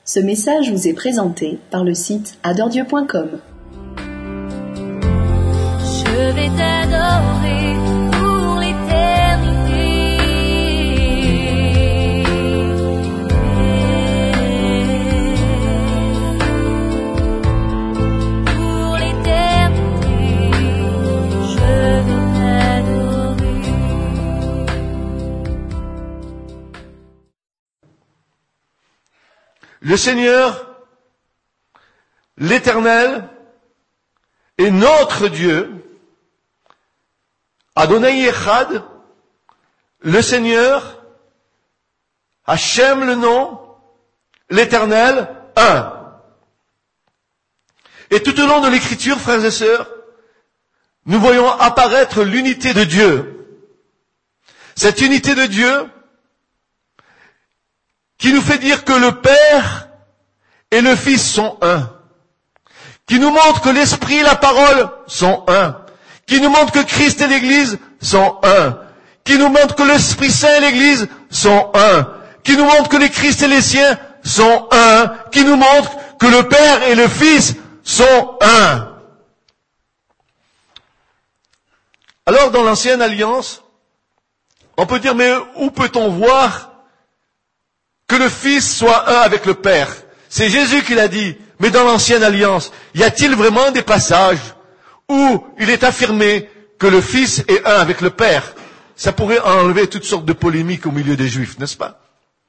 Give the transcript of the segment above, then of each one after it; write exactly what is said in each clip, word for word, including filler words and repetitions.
Ce message vous est présenté par le site adore dieu point com. Je vais t'adorer pour l'éternité. Pour l'éternité, je vais t'adorer. Le Seigneur, l'Éternel, est notre Dieu, Adonai Echad, le Seigneur, Hachem le nom, l'Éternel, un. Et tout au long de l'Écriture, frères et sœurs, nous voyons apparaître l'unité de Dieu. Cette unité de Dieu qui nous fait dire que le Père et le Fils sont un, qui nous montre que l'Esprit et la parole sont un, qui nous montre que Christ et l'Église sont un, qui nous montre que l'Esprit Saint et l'Église sont un, qui nous montre que les Christ et les siens sont un, qui nous montre que le Père et le Fils sont un. Alors, dans l'Ancienne Alliance, on peut dire, mais où peut-on voir que le Fils soit un avec le Père? C'est Jésus qui l'a dit. Mais dans l'Ancienne Alliance, y a-t-il vraiment des passages où il est affirmé que le Fils est un avec le Père? Ça pourrait enlever toutes sortes de polémiques au milieu des Juifs, n'est-ce pas?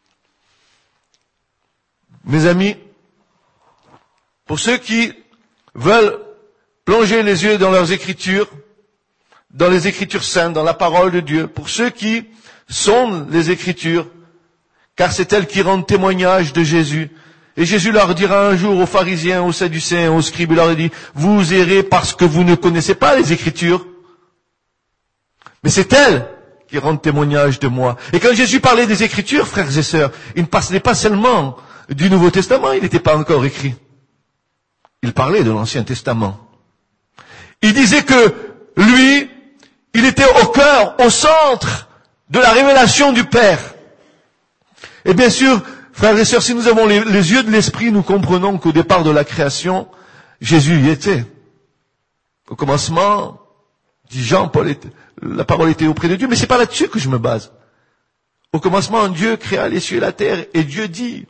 Mes amis, pour ceux qui veulent plonger les yeux dans leurs Écritures, dans les Écritures saintes, dans la parole de Dieu, pour ceux qui sondent les Écritures, car c'est elles qui rendent témoignage de Jésus. Et Jésus leur dira un jour aux pharisiens, aux sadducéens, aux scribes, il leur dit, vous errez parce que vous ne connaissez pas les Écritures. Mais c'est elles qui rendent témoignage de moi. Et quand Jésus parlait des Écritures, frères et sœurs, il ne parlait pas seulement du Nouveau Testament, il n'était pas encore écrit. Il parlait de l'Ancien Testament. Il disait que lui, il était au cœur, au centre de la révélation du Père. Et bien sûr, frères et sœurs, si nous avons les, les yeux de l'esprit, nous comprenons qu'au départ de la création, Jésus y était. Au commencement, dit Jean, Paul était, la parole était auprès de Dieu, mais c'est pas là-dessus que je me base. Au commencement, Dieu créa les cieux et la terre, et Dieu dit,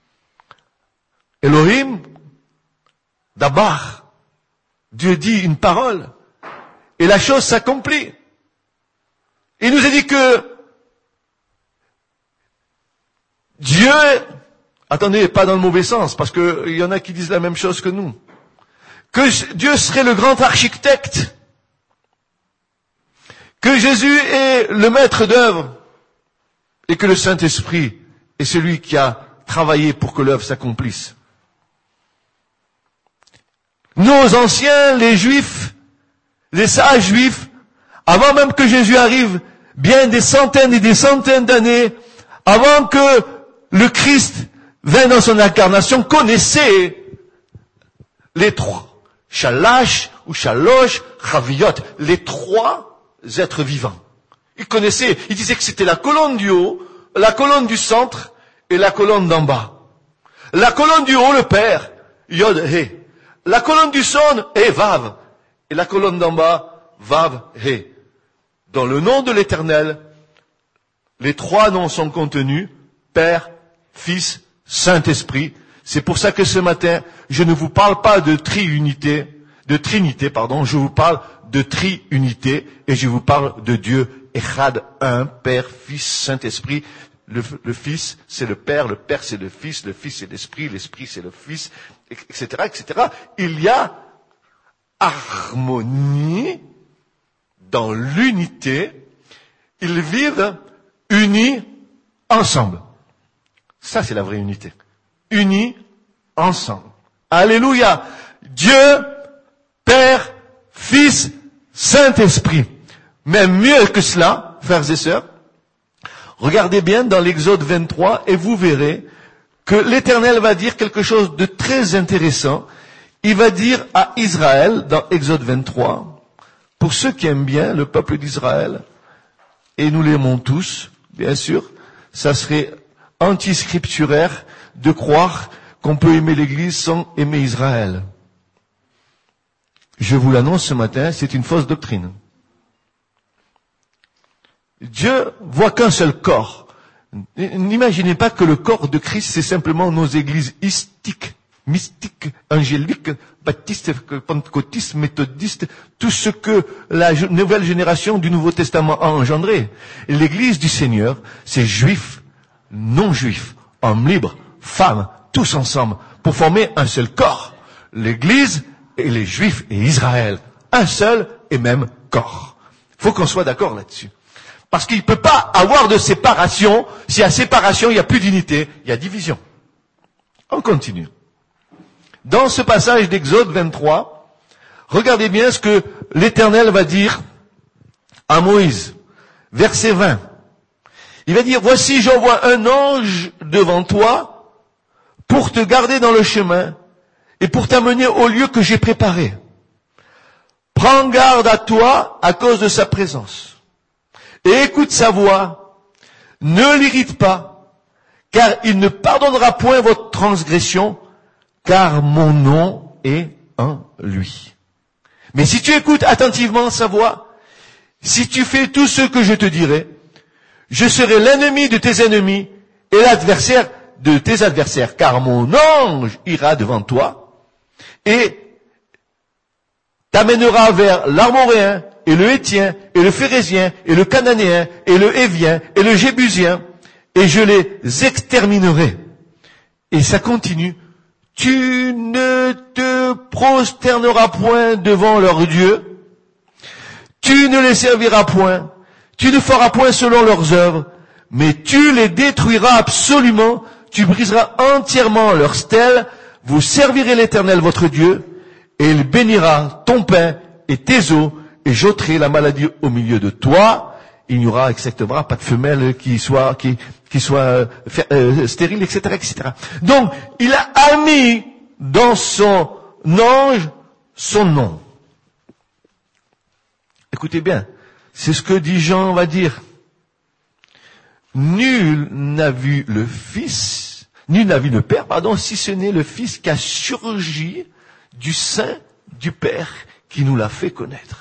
Elohim, d'abord, Dieu dit une parole, et la chose s'accomplit. Il nous a dit que Dieu, attendez, pas dans le mauvais sens, parce qu'il y en a qui disent la même chose que nous, que Dieu serait le grand architecte, que Jésus est le maître d'œuvre, et que le Saint-Esprit est celui qui a travaillé pour que l'œuvre s'accomplisse. Nos anciens, les Juifs, les sages Juifs, avant même que Jésus arrive, bien des centaines et des centaines d'années, avant que le Christ vint dans son incarnation, connaissait les trois, Shalash ou Shalosh, Chaviyot, les trois êtres vivants. Il connaissait, il disait que c'était la colonne du haut, la colonne du centre et la colonne d'en bas. La colonne du haut, le Père, Yod He. La colonne du son, He Vav. Et la colonne d'en bas, Vav He. Dans le nom de l'Éternel, les trois noms sont contenus, Père, Fils, Saint-Esprit. C'est pour ça que ce matin, je ne vous parle pas de triunité, de trinité, pardon, je vous parle de triunité, et je vous parle de Dieu, Echad, un, Père, Fils, Saint-Esprit. Le, le Fils, c'est le Père, le Père, c'est le Fils, le Fils, c'est l'Esprit, l'Esprit, c'est le Fils, et cetera, et cetera. Il y a harmonie dans l'unité. Ils vivent unis ensemble. Ça, c'est la vraie unité. Unis ensemble. Alléluia. Dieu, Père, Fils, Saint-Esprit. Mais mieux que cela, frères et sœurs, regardez bien dans l'Exode vingt-trois et vous verrez que l'Éternel va dire quelque chose de très intéressant. Il va dire à Israël, dans Exode vingt-trois, pour ceux qui aiment bien le peuple d'Israël, et nous l'aimons tous, bien sûr, ça serait antiscripturaire de croire qu'on peut aimer l'Église sans aimer Israël. Je vous l'annonce ce matin, c'est une fausse doctrine. Dieu voit qu'un seul corps. N'imaginez pas que le corps de Christ, c'est simplement nos églises mystiques, mystiques, angéliques, baptistes, pentecôtistes, méthodistes, tout ce que la nouvelle génération du Nouveau Testament a engendré. L'église du Seigneur, c'est juifs, non-juifs, hommes libres, femmes, tous ensemble, pour former un seul corps. L'église et les juifs et Israël, un seul et même corps. Il faut qu'on soit d'accord là-dessus. Parce qu'il ne peut pas avoir de séparation. S'il y a séparation, il n'y a plus d'unité, il y a division. On continue. Dans ce passage d'Exode vingt-trois, regardez bien ce que l'Éternel va dire à Moïse. Verset vingt. Il va dire, voici j'envoie un ange devant toi pour te garder dans le chemin et pour t'amener au lieu que j'ai préparé. Prends garde à toi à cause de sa présence. Et écoute sa voix, ne l'irrite pas, car il ne pardonnera point votre transgression, car mon nom est en lui. Mais si tu écoutes attentivement sa voix, si tu fais tout ce que je te dirai, je serai l'ennemi de tes ennemis et l'adversaire de tes adversaires, car mon ange ira devant toi et t'amènera vers l'Armoréen, et le Hétien, et le Phérézien, et le Cananéen, et le Hévien, et le Jébusien, et je les exterminerai. Et ça continue. Tu ne te prosterneras point devant leur Dieu, tu ne les serviras point, tu ne feras point selon leurs œuvres, mais tu les détruiras absolument, tu briseras entièrement leurs stèles, vous servirez l'Éternel votre Dieu, et il bénira ton pain et tes eaux, et j'ôterai la maladie au milieu de toi. Il n'y aura, et cetera, pas de femelle qui soit, qui, qui soit euh, euh, stérile, et cetera, et cetera. Donc, il a mis dans son ange son nom. Écoutez bien, c'est ce que dit Jean va dire. Nul n'a vu le Fils, nul n'a vu le Père, pardon, si ce n'est le Fils qui a surgi du sein du Père qui nous l'a fait connaître.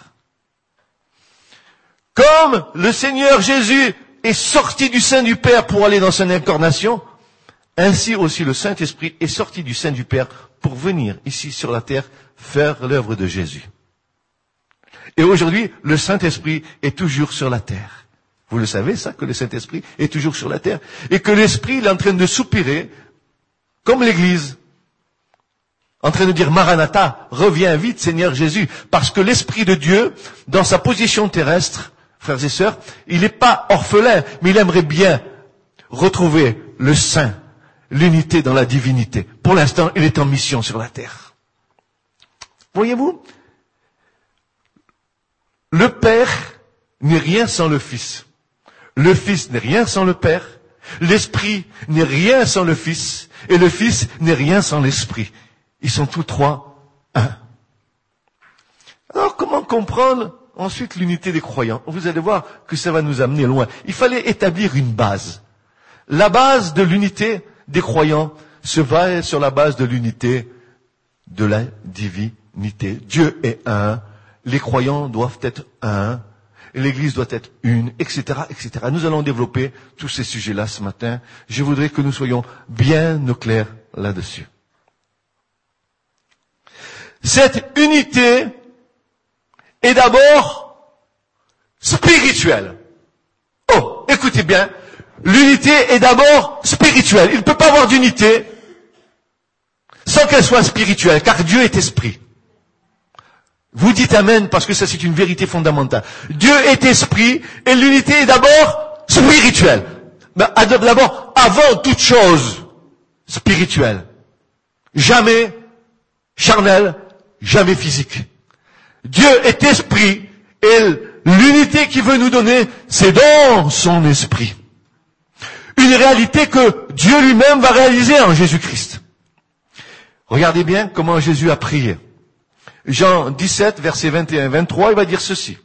Comme le Seigneur Jésus est sorti du sein du Père pour aller dans son incarnation, ainsi aussi le Saint-Esprit est sorti du sein du Père pour venir ici sur la terre faire l'œuvre de Jésus. Et aujourd'hui, le Saint-Esprit est toujours sur la terre. Vous le savez, ça, que le Saint-Esprit est toujours sur la terre. Et que l'Esprit, il est en train de soupirer, comme l'Église, en train de dire, Maranatha, reviens vite, Seigneur Jésus. Parce que l'Esprit de Dieu, dans sa position terrestre, frères et sœurs, il n'est pas orphelin, mais il aimerait bien retrouver le Saint, l'unité dans la divinité. Pour l'instant, il est en mission sur la terre. Voyez-vous, le Père n'est rien sans le Fils. Le Fils n'est rien sans le Père. L'Esprit n'est rien sans le Fils. Et le Fils n'est rien sans l'Esprit. Ils sont tous trois un. Alors, comment comprendre ensuite l'unité des croyants? Vous allez voir que ça va nous amener loin. Il fallait établir une base. La base de l'unité des croyants se va sur la base de l'unité de la divinité. Dieu est un. Les croyants doivent être un. L'Église doit être une, et cetera, et cetera. Nous allons développer tous ces sujets-là ce matin. Je voudrais que nous soyons bien au clair là-dessus. Cette unité est d'abord spirituelle. Oh, écoutez bien, l'unité est d'abord spirituelle. Il ne peut pas avoir d'unité sans qu'elle soit spirituelle, car Dieu est esprit. Vous dites amen parce que ça c'est une vérité fondamentale. Dieu est esprit et l'unité est d'abord spirituelle. Mais d'abord, avant toute chose, spirituelle. Jamais charnel, jamais physique. Dieu est esprit et l'unité qu'il veut nous donner, c'est dans son esprit. Une réalité que Dieu lui-même va réaliser en Jésus-Christ. Regardez bien comment Jésus a prié. Jean dix-sept, versets vingt et un vingt-trois, il va dire ceci.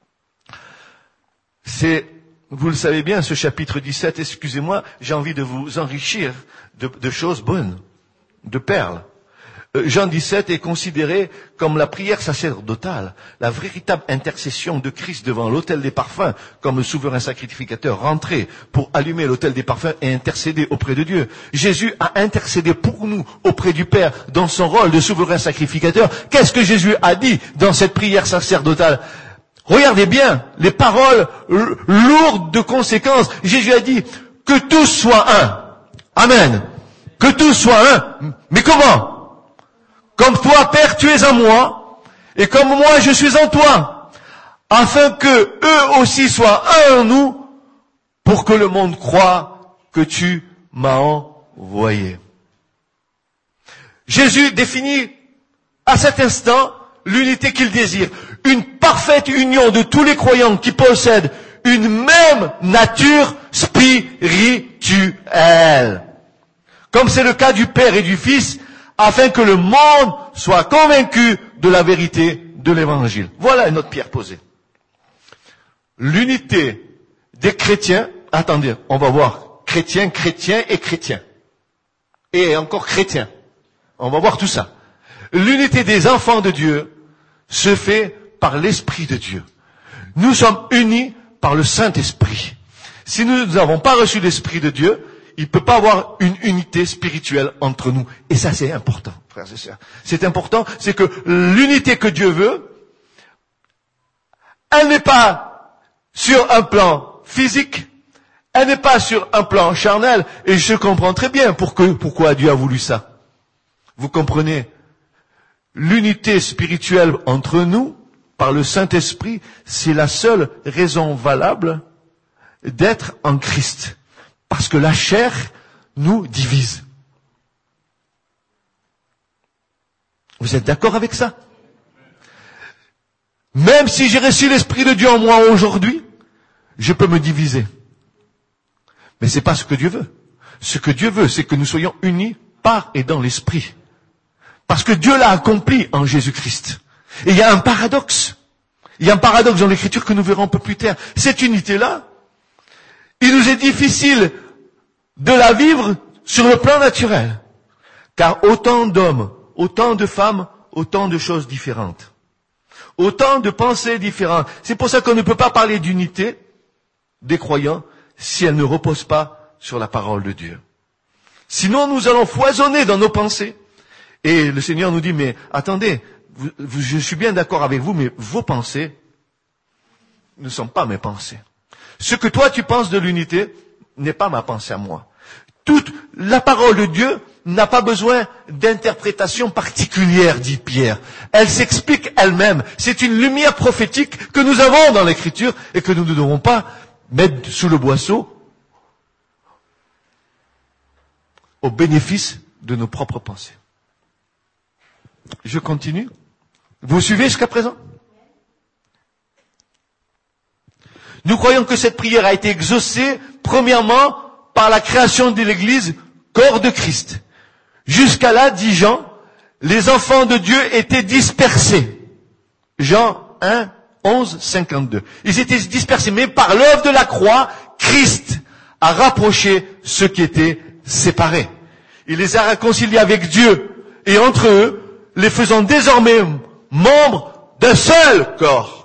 C'est, vous le savez bien, ce chapitre dix-sept, excusez-moi, j'ai envie de vous enrichir de, de choses bonnes. de perles. Jean dix-sept est considéré comme la prière sacerdotale, la véritable intercession de Christ devant l'autel des parfums, comme le souverain sacrificateur rentré pour allumer l'autel des parfums et intercéder auprès de Dieu. Jésus a intercédé pour nous auprès du Père dans son rôle de souverain sacrificateur. Qu'est-ce que Jésus a dit dans cette prière sacerdotale? Regardez bien les paroles lourdes de conséquences. Jésus a dit que tous soient un. Amen. Que tous soient un. Mais comment? Comme toi, Père, tu es en moi, et comme moi, je suis en toi, afin que eux aussi soient un en nous, pour que le monde croie que tu m'as envoyé. Jésus définit à cet instant l'unité qu'il désire, une parfaite union de tous les croyants qui possèdent une même nature spirituelle, comme c'est le cas du Père et du Fils, afin que le monde soit convaincu de la vérité de l'Évangile. Voilà notre pierre posée. L'unité des chrétiens, attendez, on va voir chrétiens, chrétiens et chrétiens. Et encore chrétiens. On va voir tout ça. L'unité des enfants de Dieu se fait par l'Esprit de Dieu. Nous sommes unis par le Saint-Esprit. Si nous n'avons pas reçu l'Esprit de Dieu, il ne peut pas avoir une unité spirituelle entre nous. Et ça, c'est important, frères et sœurs. C'est important, c'est que l'unité que Dieu veut, elle n'est pas sur un plan physique, elle n'est pas sur un plan charnel. Et je comprends très bien pourquoi, pourquoi Dieu a voulu ça. Vous comprenez? L'unité spirituelle entre nous, par le Saint-Esprit, c'est la seule raison valable d'être en Christ. Parce que la chair nous divise. Vous êtes d'accord avec ça? Même si j'ai reçu l'Esprit de Dieu en moi aujourd'hui, je peux me diviser. Mais c'est pas ce que Dieu veut. Ce que Dieu veut, c'est que nous soyons unis par et dans l'Esprit. Parce que Dieu l'a accompli en Jésus-Christ. Et il y a un paradoxe. Il y a un paradoxe dans l'Écriture que nous verrons un peu plus tard. Cette unité-là, il nous est difficile de la vivre sur le plan naturel. Car autant d'hommes, autant de femmes, autant de choses différentes. Autant de pensées différentes. C'est pour ça qu'on ne peut pas parler d'unité des croyants si elle ne repose pas sur la parole de Dieu. Sinon, nous allons foisonner dans nos pensées. Et le Seigneur nous dit, mais attendez, vous, vous, je suis bien d'accord avec vous, mais vos pensées ne sont pas mes pensées. Ce que toi tu penses de l'unité n'est pas ma pensée à moi. Toute la parole de Dieu n'a pas besoin d'interprétation particulière, dit Pierre. Elle s'explique elle-même. C'est une lumière prophétique que nous avons dans l'Écriture et que nous ne devons pas mettre sous le boisseau au bénéfice de nos propres pensées. Je continue. Vous suivez jusqu'à présent? Nous croyons que cette prière a été exaucée, premièrement, par la création de l'Église, corps de Christ. Jusqu'à là, dit Jean, les enfants de Dieu étaient dispersés. Jean un, onze, cinquante-deux. Ils étaient dispersés, mais par l'œuvre de la croix, Christ a rapproché ceux qui étaient séparés. Il les a réconciliés avec Dieu et entre eux, les faisant désormais membres d'un seul corps.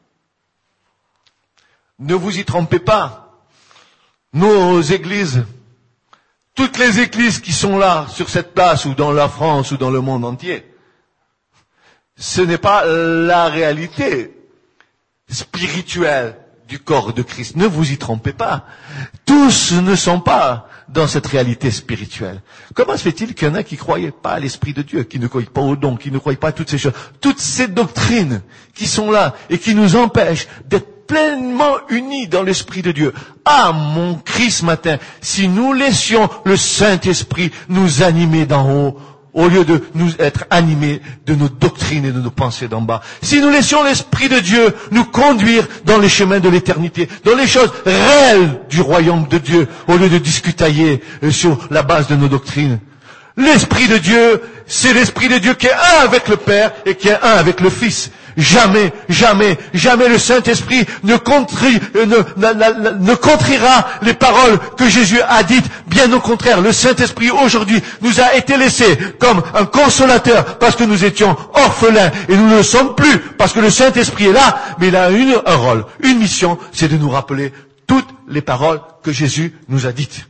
Ne vous y trompez pas. Nos églises, toutes les églises qui sont là, sur cette place, ou dans la France, ou dans le monde entier, ce n'est pas la réalité spirituelle du corps de Christ. Ne vous y trompez pas. Tous ne sont pas dans cette réalité spirituelle. Comment se fait-il qu'il y en a qui ne croyaient pas à l'Esprit de Dieu, qui ne croient pas au don, qui ne croient pas à toutes ces choses, toutes ces doctrines qui sont là et qui nous empêchent d'être pleinement unis dans l'Esprit de Dieu. Ah, mon Christ, ce matin, si nous laissions le Saint-Esprit nous animer d'en haut, au lieu de nous être animés de nos doctrines et de nos pensées d'en bas. Si nous laissions l'Esprit de Dieu nous conduire dans les chemins de l'éternité, dans les choses réelles du royaume de Dieu, au lieu de discutailler sur la base de nos doctrines. L'Esprit de Dieu, c'est l'Esprit de Dieu qui est un avec le Père et qui est un avec le Fils. Jamais, jamais, jamais le Saint-Esprit ne, contri, ne, ne, ne contrira les paroles que Jésus a dites. Bien au contraire, le Saint-Esprit aujourd'hui nous a été laissé comme un consolateur parce que nous étions orphelins et nous ne le sommes plus parce que le Saint-Esprit est là, mais il a une, un rôle, une mission, c'est de nous rappeler toutes les paroles que Jésus nous a dites.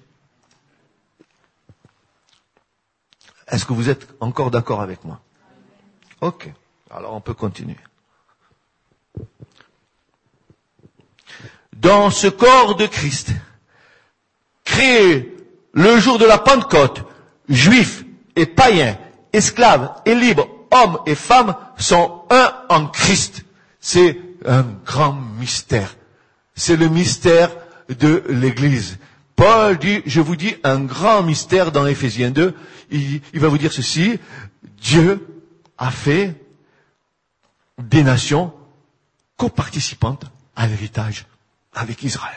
Est-ce que vous êtes encore d'accord avec moi? Ok, alors on peut continuer. Dans ce corps de Christ, créé le jour de la Pentecôte, juifs et païens, esclaves et libres, hommes et femmes sont un en Christ. C'est un grand mystère. C'est le mystère de l'Église. Paul dit, je vous dis un grand mystère dans Éphésiens deux. Il, il va vous dire ceci, Dieu a fait des nations coparticipantes à l'héritage avec Israël.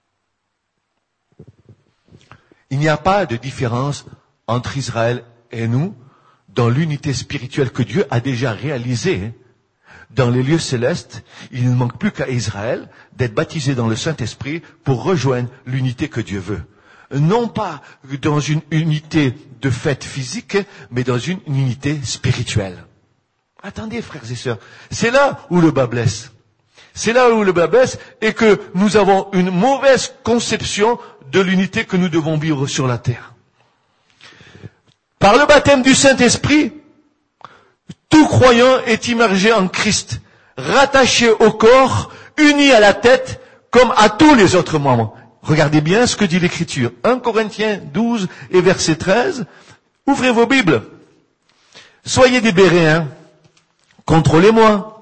Il n'y a pas de différence entre Israël et nous dans l'unité spirituelle que Dieu a déjà réalisée. Dans les lieux célestes, il ne manque plus qu'à Israël d'être baptisé dans le Saint-Esprit pour rejoindre l'unité que Dieu veut. Non pas dans une unité de fait physique, mais dans une unité spirituelle. Attendez, frères et sœurs, c'est là où le bas blesse. C'est là où le bas blesse et que nous avons une mauvaise conception de l'unité que nous devons vivre sur la terre. Par le baptême du Saint-Esprit, tout croyant est immergé en Christ, rattaché au corps, uni à la tête, comme à tous les autres membres. Regardez bien ce que dit l'Écriture. un Corinthiens douze et verset treize. Ouvrez vos Bibles. Soyez des Béréens. Contrôlez-moi.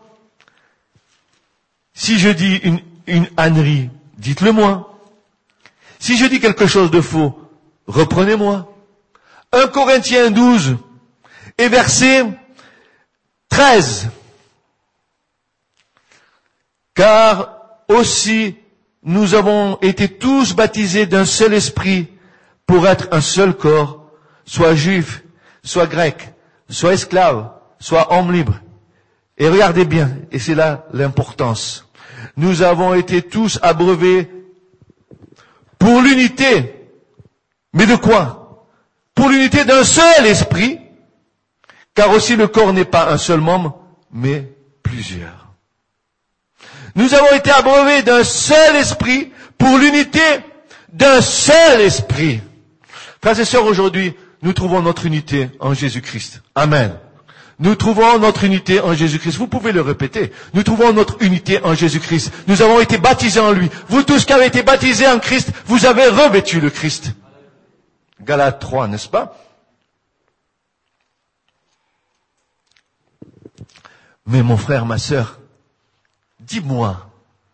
Si je dis une, une ânerie, dites-le moi. Si je dis quelque chose de faux, reprenez-moi. un Corinthiens douze et verset treize. Car aussi nous avons été tous baptisés d'un seul esprit pour être un seul corps, soit juif, soit grec, soit esclave, soit homme libre. Et regardez bien, et c'est là l'importance. Nous avons été tous abreuvés pour l'unité. Mais de quoi? Pour l'unité d'un seul esprit, car aussi le corps n'est pas un seul membre, mais plusieurs. Nous avons été abreuvés d'un seul esprit pour l'unité d'un seul esprit. Frères et sœurs, aujourd'hui, nous trouvons notre unité en Jésus-Christ. Amen. Nous trouvons notre unité en Jésus-Christ. Vous pouvez le répéter. Nous trouvons notre unité en Jésus-Christ. Nous avons été baptisés en lui. Vous tous qui avez été baptisés en Christ, vous avez revêtu le Christ. Galates trois, n'est-ce pas? Mais mon frère, ma sœur, dis-moi,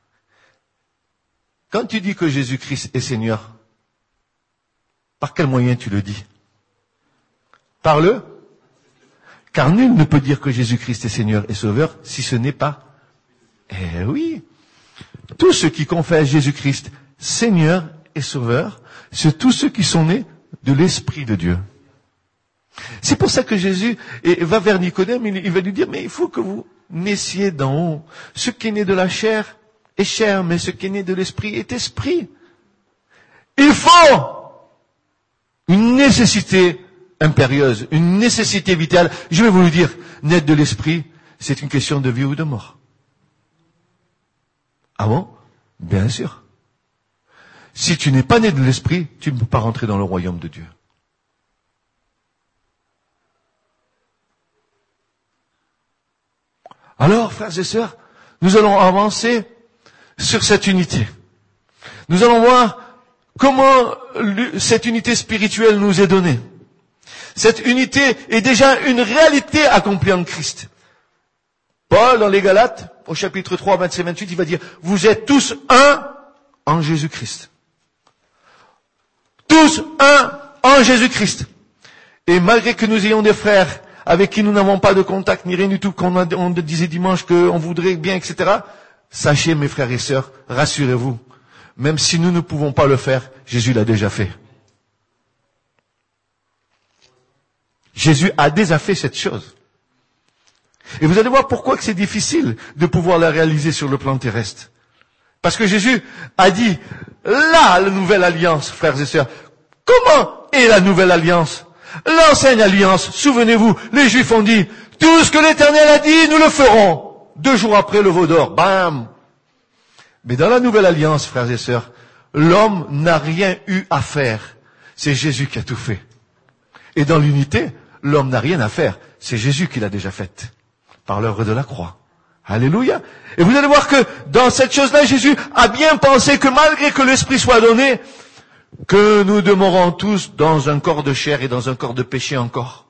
quand tu dis que Jésus-Christ est Seigneur, par quel moyen tu le dis? Par le? Car nul ne peut dire que Jésus-Christ est Seigneur et Sauveur si ce n'est pas. Eh oui, tous ceux qui confessent Jésus-Christ Seigneur et Sauveur, c'est tous ceux qui sont nés de l'Esprit de Dieu. C'est pour ça que Jésus va vers Nicodème, il va lui dire, mais il faut que vous naissiez d'en haut. Ce qui est né de la chair est chair, mais ce qui est né de l'esprit est esprit. Il faut une nécessité impérieuse, une nécessité vitale. Je vais vous le dire, naître de l'esprit, c'est une question de vie ou de mort. Ah bon? Bien sûr. Si tu n'es pas né de l'esprit, tu ne peux pas rentrer dans le royaume de Dieu. Alors, frères et sœurs, nous allons avancer sur cette unité. Nous allons voir comment cette unité spirituelle nous est donnée. Cette unité est déjà une réalité accomplie en Christ. Paul, dans les Galates, au chapitre trois, vingt-sept vingt-huit, il va dire, vous êtes tous un en Jésus-Christ. Tous un en Jésus-Christ. Et malgré que nous ayons des frères avec qui nous n'avons pas de contact, ni rien du tout, qu'on on disait dimanche qu'on voudrait bien, et cetera. Sachez, mes frères et sœurs, rassurez-vous, même si nous ne pouvons pas le faire, Jésus l'a déjà fait. Jésus a déjà fait cette chose. Et vous allez voir pourquoi que c'est difficile de pouvoir la réaliser sur le plan terrestre. Parce que Jésus a dit, là, la nouvelle alliance, frères et sœurs. Comment est la nouvelle alliance? L'ancienne alliance, souvenez-vous, les Juifs ont dit, tout ce que l'Éternel a dit, nous le ferons. Deux jours après, le veau d'or, bam. Mais dans la nouvelle alliance, frères et sœurs, l'homme n'a rien eu à faire. C'est Jésus qui a tout fait. Et dans l'unité, l'homme n'a rien à faire. C'est Jésus qui l'a déjà faite. Par l'œuvre de la croix. Alléluia. Et vous allez voir que dans cette chose-là, Jésus a bien pensé que malgré que l'Esprit soit donné, que nous demeurons tous dans un corps de chair et dans un corps de péché encore.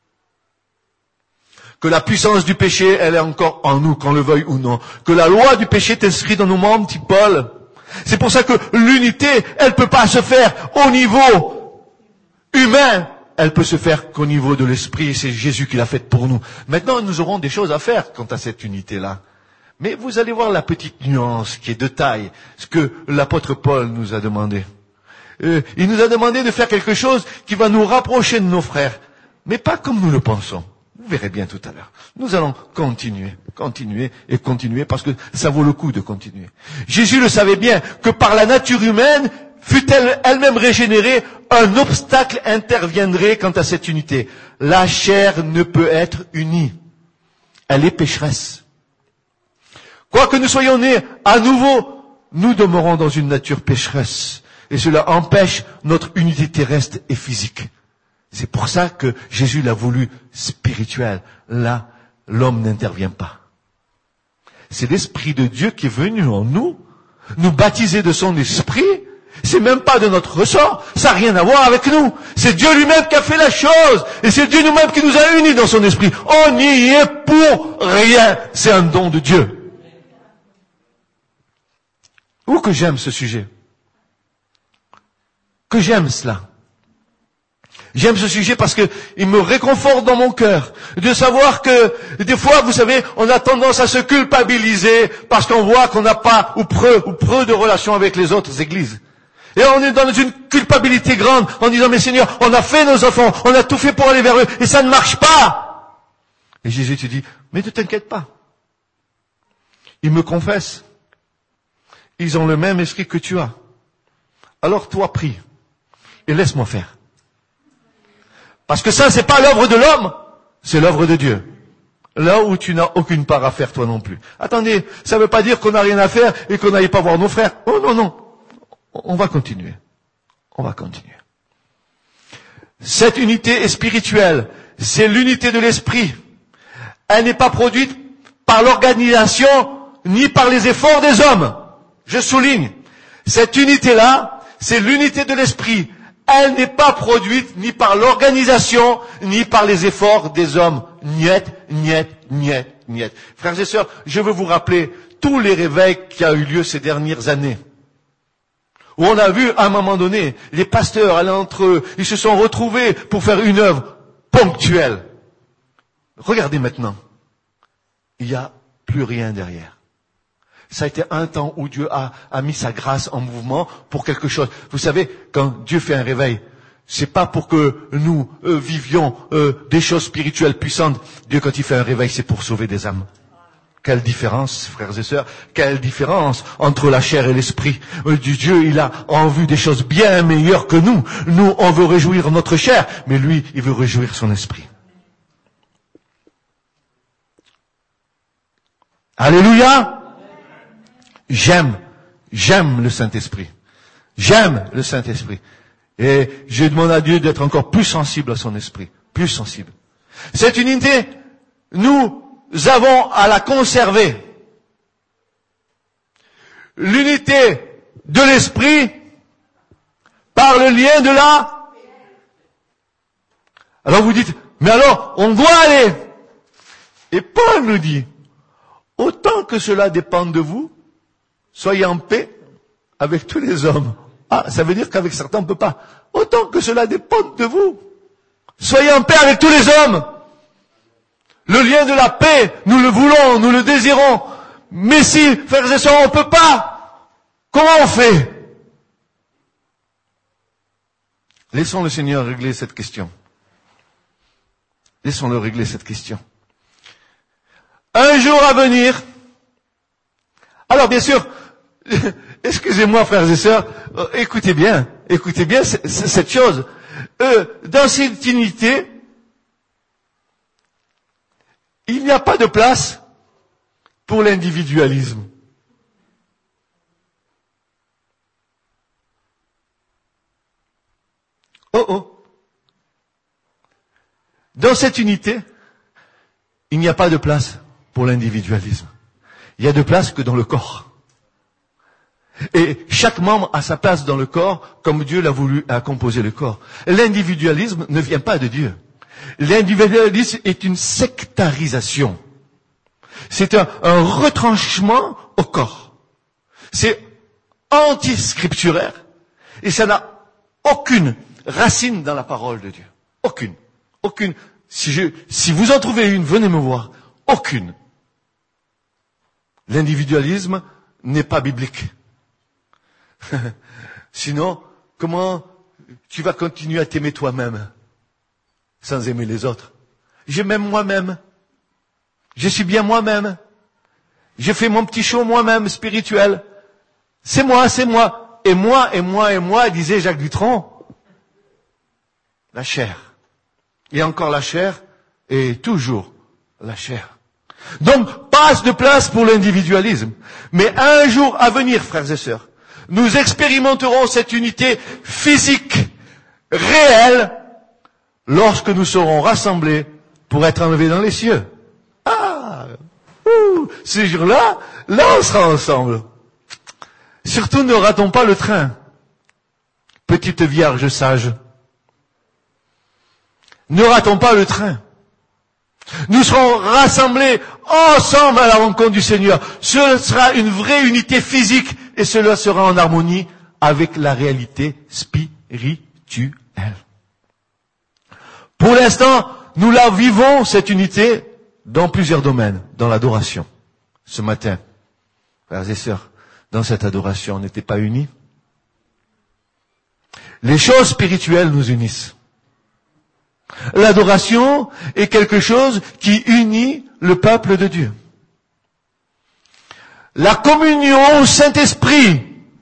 Que la puissance du péché, elle est encore en nous, qu'on le veuille ou non. Que la loi du péché est inscrite dans nos membres, dit Paul. C'est pour ça que l'unité, elle peut pas se faire au niveau humain. Elle peut se faire qu'au niveau de l'esprit. C'est Jésus qui l'a faite pour nous. Maintenant, nous aurons des choses à faire quant à cette unité-là. Mais vous allez voir la petite nuance qui est de taille. Ce que l'apôtre Paul nous a demandé. Euh, il nous a demandé de faire quelque chose qui va nous rapprocher de nos frères. Mais pas comme nous le pensons. Vous verrez bien tout à l'heure. Nous allons continuer, continuer et continuer parce que ça vaut le coup de continuer. Jésus le savait bien que par la nature humaine, fût-elle elle-même régénérée, un obstacle interviendrait quant à cette unité. La chair ne peut être unie. Elle est pécheresse. Quoique nous soyons nés à nouveau, nous demeurons dans une nature pécheresse. Et cela empêche notre unité terrestre et physique. C'est pour ça que Jésus l'a voulu spirituel. Là, l'homme n'intervient pas. C'est l'Esprit de Dieu qui est venu en nous, nous baptiser de son Esprit. C'est même pas de notre ressort. Ça n'a rien à voir avec nous. C'est Dieu lui-même qui a fait la chose. Et c'est Dieu nous-mêmes qui nous a unis dans son Esprit. On n'y est pour rien. C'est un don de Dieu. Ou que j'aime ce sujet. Que j'aime cela. J'aime ce sujet parce que il me réconforte dans mon cœur de savoir que des fois, vous savez, on a tendance à se culpabiliser parce qu'on voit qu'on n'a pas ou peu ou peu de relations avec les autres églises. Et on est dans une culpabilité grande en disant, mais Seigneur, on a fait nos enfants, on a tout fait pour aller vers eux et ça ne marche pas. Et Jésus te dit, mais ne t'inquiète pas. Ils me confessent. Ils ont le même esprit que tu as. Alors toi, prie. Et laisse-moi faire. Parce que ça, c'est pas l'œuvre de l'homme, c'est l'œuvre de Dieu. Là où tu n'as aucune part à faire, toi non plus. Attendez, ça ne veut pas dire qu'on n'a rien à faire et qu'on n'aille pas voir nos frères. Oh non, non. On va continuer. On va continuer. Cette unité est spirituelle. C'est l'unité de l'esprit. Elle n'est pas produite par l'organisation ni par les efforts des hommes. Je souligne. Cette unité-là, c'est l'unité de l'esprit. Elle n'est pas produite ni par l'organisation, ni par les efforts des hommes. Niet, niet, niet, niet. Frères et sœurs, je veux vous rappeler tous les réveils qui ont eu lieu ces dernières années. Où on a vu, à un moment donné, les pasteurs aller entre eux, ils se sont retrouvés pour faire une œuvre ponctuelle. Regardez maintenant. Il n'y a plus rien derrière. Ça a été un temps où Dieu a, a mis sa grâce en mouvement pour quelque chose. Vous savez, quand Dieu fait un réveil, c'est pas pour que nous euh, vivions euh, des choses spirituelles puissantes. Dieu, quand il fait un réveil, c'est pour sauver des âmes. Quelle différence, frères et sœurs, quelle différence entre la chair et l'esprit. Euh, Dieu, il a en vue des choses bien meilleures que nous. Nous, on veut réjouir notre chair, mais lui, il veut réjouir son esprit. Alléluia! J'aime, j'aime le Saint-Esprit. J'aime le Saint-Esprit. Et je demande à Dieu d'être encore plus sensible à son esprit. Plus sensible. Cette unité, nous avons à la conserver. L'unité de l'esprit par le lien de la... Alors vous dites, mais alors, on doit aller. Et Paul nous dit, autant que cela dépend de vous, soyez en paix avec tous les hommes. Ah, ça veut dire qu'avec certains on ne peut pas. Autant que cela dépend de vous. Soyez en paix avec tous les hommes. Le lien de la paix, nous le voulons, nous le désirons. Mais si, frères et sœurs, on ne peut pas, comment on fait? Laissons le Seigneur régler cette question. Laissons-le régler cette question. un jour à venir. Alors bien sûr, excusez-moi frères et sœurs, euh, écoutez bien, écoutez bien c- c- cette chose. Euh, dans cette unité, il n'y a pas de place pour l'individualisme. Oh oh. Dans cette unité, il n'y a pas de place pour l'individualisme. Il y a de place que dans le corps. Et chaque membre a sa place dans le corps, comme Dieu l'a voulu, a composé le corps. L'individualisme ne vient pas de Dieu. L'individualisme est une sectarisation. C'est un, un retranchement au corps. C'est anti-scripturaire. Et ça n'a aucune racine dans la parole de Dieu. Aucune. Aucune. Si, je, si vous en trouvez une, venez me voir. Aucune. L'individualisme n'est pas biblique. Sinon, comment tu vas continuer à t'aimer toi-même sans aimer les autres? Je m'aime moi-même. Je suis bien moi-même. Je fais mon petit show moi-même spirituel. C'est moi, c'est moi. Et moi, et moi, et moi, disait Jacques Dutronc. La chair. Et encore la chair, et toujours la chair. Donc, pas de place pour l'individualisme. Mais un jour à venir, frères et sœurs, nous expérimenterons cette unité physique, réelle, lorsque nous serons rassemblés pour être enlevés dans les cieux. Ah, ouh, ce jour-là, là on sera ensemble. Surtout ne ratons pas le train. Petite Vierge sage. Ne ratons pas le train. Nous serons rassemblés ensemble à la rencontre du Seigneur. Ce sera une vraie unité physique et cela sera en harmonie avec la réalité spirituelle. Pour l'instant, nous la vivons, cette unité, dans plusieurs domaines. Dans l'adoration. Ce matin, frères et sœurs, dans cette adoration, on n'était pas unis. Les choses spirituelles nous unissent. L'adoration est quelque chose qui unit le peuple de Dieu. La communion au Saint-Esprit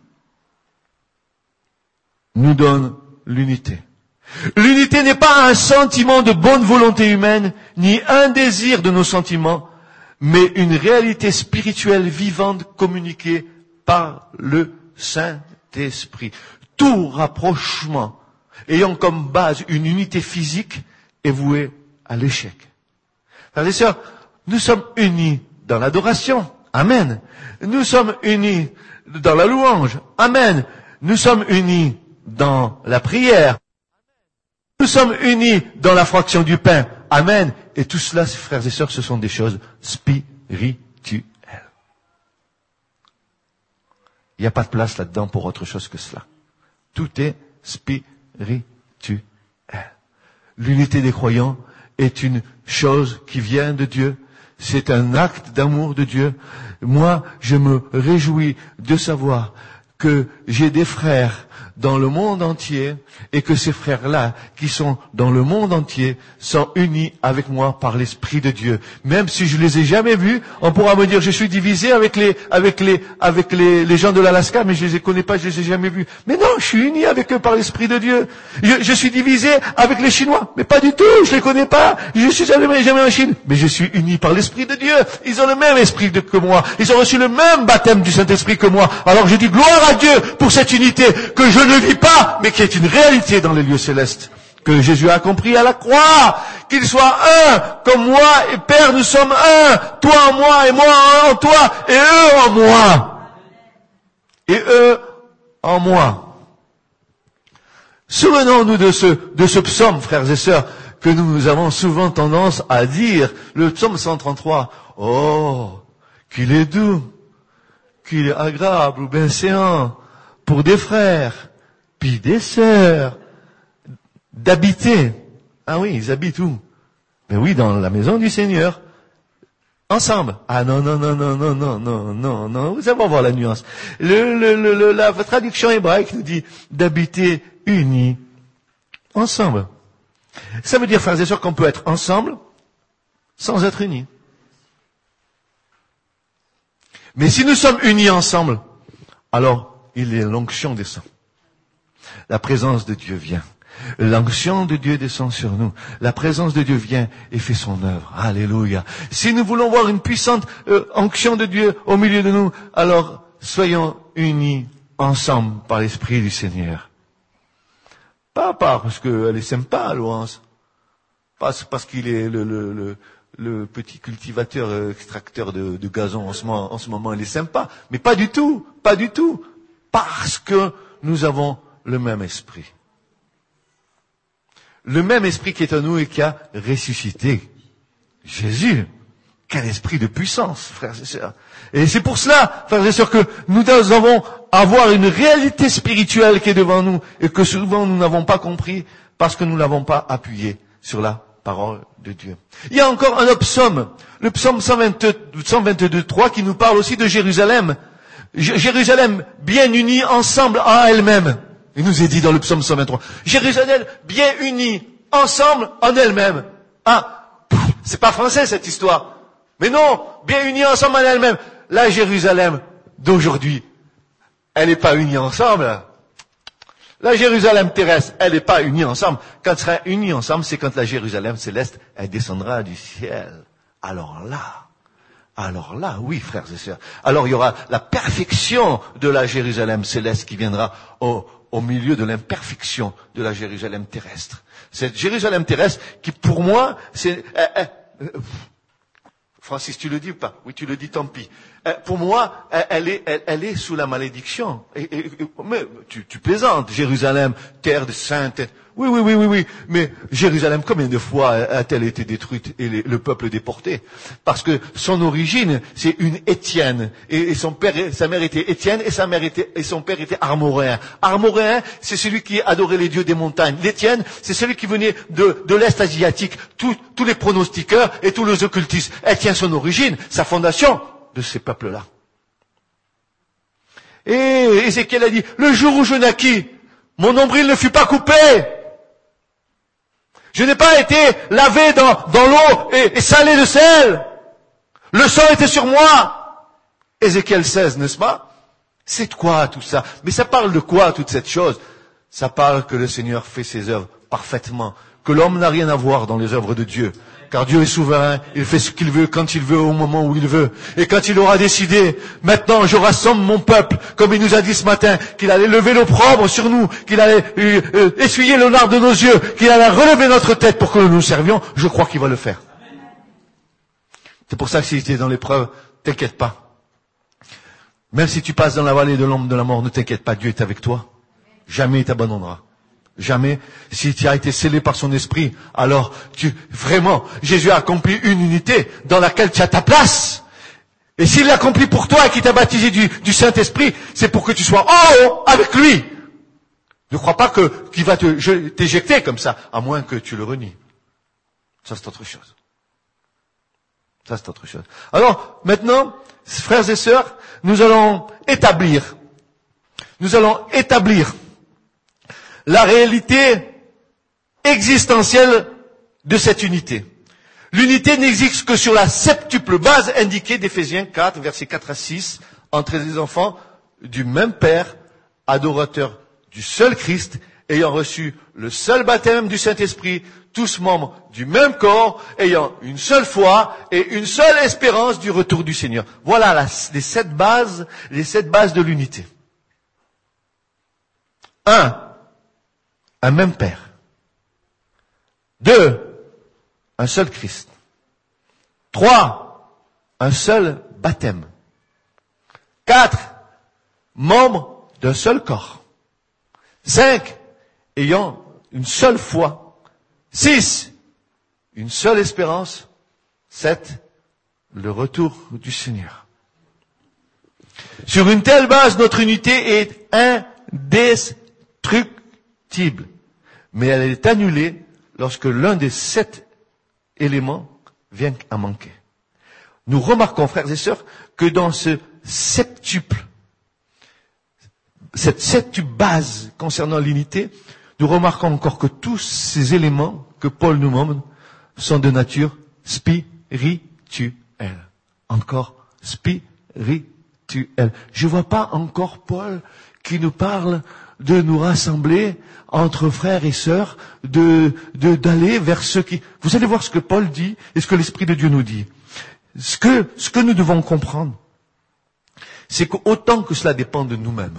nous donne l'unité. L'unité n'est pas un sentiment de bonne volonté humaine, ni un désir de nos sentiments, mais une réalité spirituelle vivante communiquée par le Saint-Esprit. Tout rapprochement ayant comme base une unité physique est voué à l'échec. Frères et sœurs, nous sommes unis dans l'adoration. Amen. Nous sommes unis dans la louange. Amen. Nous sommes unis dans la prière. Nous sommes unis dans la fraction du pain. Amen. Et tout cela, frères et sœurs, ce sont des choses spirituelles. Il n'y a pas de place là-dedans pour autre chose que cela. Tout est spirituel. Rituel. L'unité des croyants est une chose qui vient de Dieu. C'est un acte d'amour de Dieu. Moi, je me réjouis de savoir que j'ai des frères dans le monde entier et que ces frères-là qui sont dans le monde entier sont unis avec moi par l'Esprit de Dieu. Même si je les ai jamais vus, on pourra me dire je suis divisé avec les avec les avec les, les gens de l'Alaska, mais je les connais pas, je les ai jamais vus. Mais non, je suis uni avec eux par l'Esprit de Dieu. Je, je suis divisé avec les Chinois, mais pas du tout, je les connais pas. Je suis jamais jamais en Chine, mais je suis uni par l'Esprit de Dieu. Ils ont le même esprit de, que moi. Ils ont reçu le même baptême du Saint-Esprit que moi. Alors je dis gloire à Dieu pour cette unité que je ne vis pas, mais qui est une réalité dans les lieux célestes, que Jésus a compris à la croix, qu'il soit un, comme moi et Père, nous sommes un, toi en moi et moi en toi, et eux en moi, et eux en moi. Souvenons-nous de ce, de ce psaume, frères et sœurs, que nous avons souvent tendance à dire, le psaume cent trente-trois, oh, qu'il est doux, qu'il est agréable ou bienséant pour des frères, puis des sœurs, d'habiter. Ah oui, ils habitent où? Ben oui, dans la maison du Seigneur. Ensemble. Ah non, non, non, non, non, non, non, non, non. Vous allez voir la nuance. Le, le, le, le, la traduction hébraïque nous dit d'habiter unis ensemble. Ça veut dire, frères et sœurs, qu'on peut être ensemble sans être unis. Mais si nous sommes unis ensemble, alors il est l'onction descend. La présence de Dieu vient. L'onction de Dieu descend sur nous. La présence de Dieu vient et fait son œuvre. Alléluia. Si nous voulons voir une puissante euh, onction de Dieu au milieu de nous, alors soyons unis ensemble par l'Esprit du Seigneur. Pas parce qu'elle est sympa, Laurence. Pas parce qu'il est le, le, le, le petit cultivateur, euh, extracteur de, de gazon en ce moment, en ce moment, il est sympa. Mais pas du tout, pas du tout. Parce que nous avons le même esprit. Le même esprit qui est en nous et qui a ressuscité Jésus. Quel esprit de puissance, frères et sœurs. Et c'est pour cela, frères et sœurs, que nous devons avoir une réalité spirituelle qui est devant nous et que souvent nous n'avons pas compris parce que nous ne l'avons pas appuyé sur la parole de Dieu. Il y a encore un autre psaume, le psaume cent vingt-deux trois qui nous parle aussi de Jérusalem. Jérusalem bien unie ensemble en elle-même. Il nous est dit dans le psaume cent vingt-trois. Jérusalem bien unie ensemble en elle-même. Ah, pff, c'est pas français cette histoire. Mais non, bien unie ensemble en elle-même. La Jérusalem d'aujourd'hui, elle n'est pas unie ensemble. La Jérusalem terrestre, elle n'est pas unie ensemble. Quand elle sera unie ensemble, c'est quand la Jérusalem céleste, elle descendra du ciel. Alors là, alors là, oui, frères et sœurs. Alors il y aura la perfection de la Jérusalem céleste qui viendra au, au milieu de l'imperfection de la Jérusalem terrestre. Cette Jérusalem terrestre qui, pour moi, c'est... Euh, euh, euh, Francis, tu le dis ou pas? Oui, tu le dis, tant pis. Euh, pour moi, elle, elle, est, elle, elle est sous la malédiction. Et, et, mais tu, tu plaisantes, Jérusalem, terre de sainte. Oui, oui, oui, oui, oui. Mais Jérusalem, combien de fois a-t-elle été détruite et les, le peuple déporté? Parce que son origine, c'est une Étienne. Et, et son père, sa mère était Étienne et sa mère était, et son père était Armoréen. Armoréen, c'est celui qui adorait les dieux des montagnes. L'Étienne, c'est celui qui venait de, de l'Est asiatique. Tous, tous les pronostiqueurs et tous les occultistes. Elle tient son origine, sa fondation de ces peuples-là. Et Ézéchiel a dit, le jour où je naquis, mon nombril ne fut pas coupé. Je n'ai pas été lavé dans, dans l'eau et, et salé de sel. Le sang était sur moi. Ézéchiel seize, n'est-ce pas? C'est de quoi tout ça? Mais ça parle de quoi toute cette chose? Ça parle que le Seigneur fait ses œuvres parfaitement, que l'homme n'a rien à voir dans les œuvres de Dieu. Car Dieu est souverain, il fait ce qu'il veut, quand il veut, au moment où il veut. Et quand il aura décidé, maintenant je rassemble mon peuple, comme il nous a dit ce matin, qu'il allait lever l'opprobre sur nous, qu'il allait euh, euh, essuyer le lard de nos yeux, qu'il allait relever notre tête pour que nous nous servions, je crois qu'il va le faire. C'est pour ça que si tu es dans l'épreuve, t'inquiète pas. Même si tu passes dans la vallée de l'ombre de la mort, ne t'inquiète pas, Dieu est avec toi. Jamais il t'abandonnera. Jamais. Si tu as été scellé par son esprit, alors tu, vraiment, Jésus a accompli une unité dans laquelle tu as ta place. Et s'il l'accomplit pour toi et qu'il t'a baptisé du, du Saint-Esprit, c'est pour que tu sois en haut avec lui. Ne crois pas que, qu'il va te, je, t'éjecter comme ça, à moins que tu le renies. Ça, c'est autre chose. Ça, c'est autre chose. Alors, maintenant, frères et sœurs, nous allons établir, nous allons établir la réalité existentielle de cette unité. L'unité n'existe que sur la septuple base indiquée d'Éphésiens quatre, versets quatre à six, entre les enfants du même Père, adorateurs du seul Christ, ayant reçu le seul baptême du Saint-Esprit, tous membres du même corps, ayant une seule foi et une seule espérance du retour du Seigneur. Voilà la, les sept bases, les sept bases de l'unité. Un, un même Père. Deux, un seul Christ. Trois, un seul baptême. Quatre, membres d'un seul corps. Cinq, ayant une seule foi. Six, une seule espérance. Sept, le retour du Seigneur. Sur une telle base, notre unité est indestructible. Mais elle est annulée lorsque l'un des sept éléments vient à manquer. Nous remarquons, frères et sœurs, que dans ce septuple, cette septuple base concernant l'unité, nous remarquons encore que tous ces éléments que Paul nous montre sont de nature spirituelle. Encore spirituelle. spirituel. Je vois pas encore Paul qui nous parle de nous rassembler entre frères et sœurs, de, de, d'aller vers ceux qui... Vous allez voir ce que Paul dit et ce que l'Esprit de Dieu nous dit. Ce que, ce que nous devons comprendre, c'est qu'autant que cela dépend de nous-mêmes,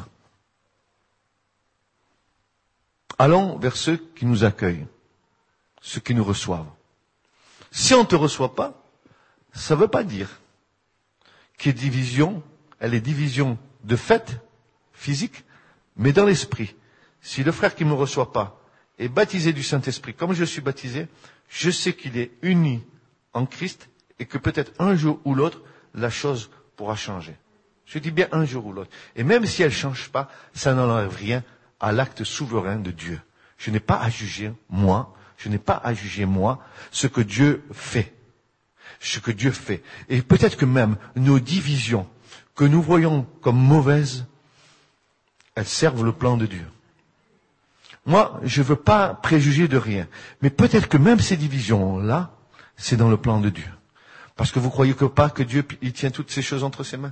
allons vers ceux qui nous accueillent, ceux qui nous reçoivent. Si on ne te reçoit pas, ça ne veut pas dire qu'il y ait division, elle est division de fait, physique, mais dans l'esprit. Si le frère qui ne me reçoit pas est baptisé du Saint-Esprit, comme je suis baptisé, je sais qu'il est uni en Christ et que peut-être un jour ou l'autre, la chose pourra changer. Je dis bien un jour ou l'autre. Et même si elle ne change pas, ça n'enlève rien à l'acte souverain de Dieu. Je n'ai pas à juger moi, je n'ai pas à juger moi ce que Dieu fait. Ce que Dieu fait. Et peut-être que même nos divisions que nous voyons comme mauvaises, elles servent le plan de Dieu. Moi, je ne veux pas préjuger de rien. Mais peut-être que même ces divisions-là, c'est dans le plan de Dieu. Parce que vous croyez que pas que Dieu, il tient toutes ces choses entre ses mains?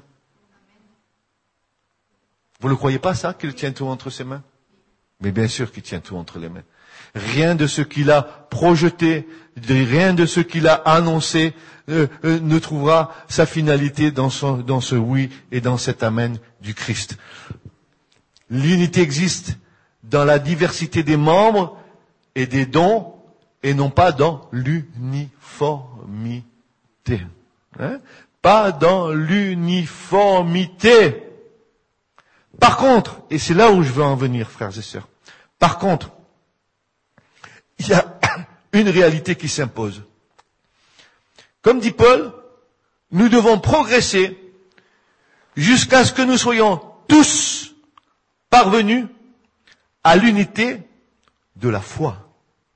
Vous ne le croyez pas ça, qu'il tient tout entre ses mains? Mais bien sûr qu'il tient tout entre les mains. Rien de ce qu'il a projeté, rien de ce qu'il a annoncé euh, euh, ne trouvera sa finalité dans, son, dans ce oui et dans cet amen du Christ. L'unité existe dans la diversité des membres et des dons et non pas dans l'uniformité. Hein? Pas dans l'uniformité. Par contre, et c'est là où je veux en venir, frères et sœurs, par contre, il y a une réalité qui s'impose. Comme dit Paul, nous devons progresser jusqu'à ce que nous soyons tous parvenus à l'unité de la foi.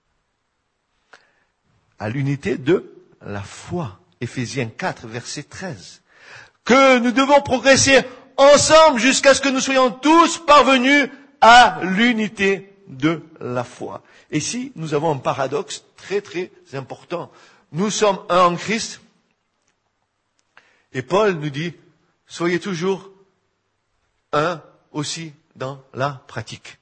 À l'unité de la foi. Éphésiens quatre, verset treize. Que nous devons progresser ensemble jusqu'à ce que nous soyons tous parvenus à l'unité de la foi. Et ici, nous avons un paradoxe très très important. Nous sommes un en Christ. Et Paul nous dit, soyez toujours un aussi dans la pratique.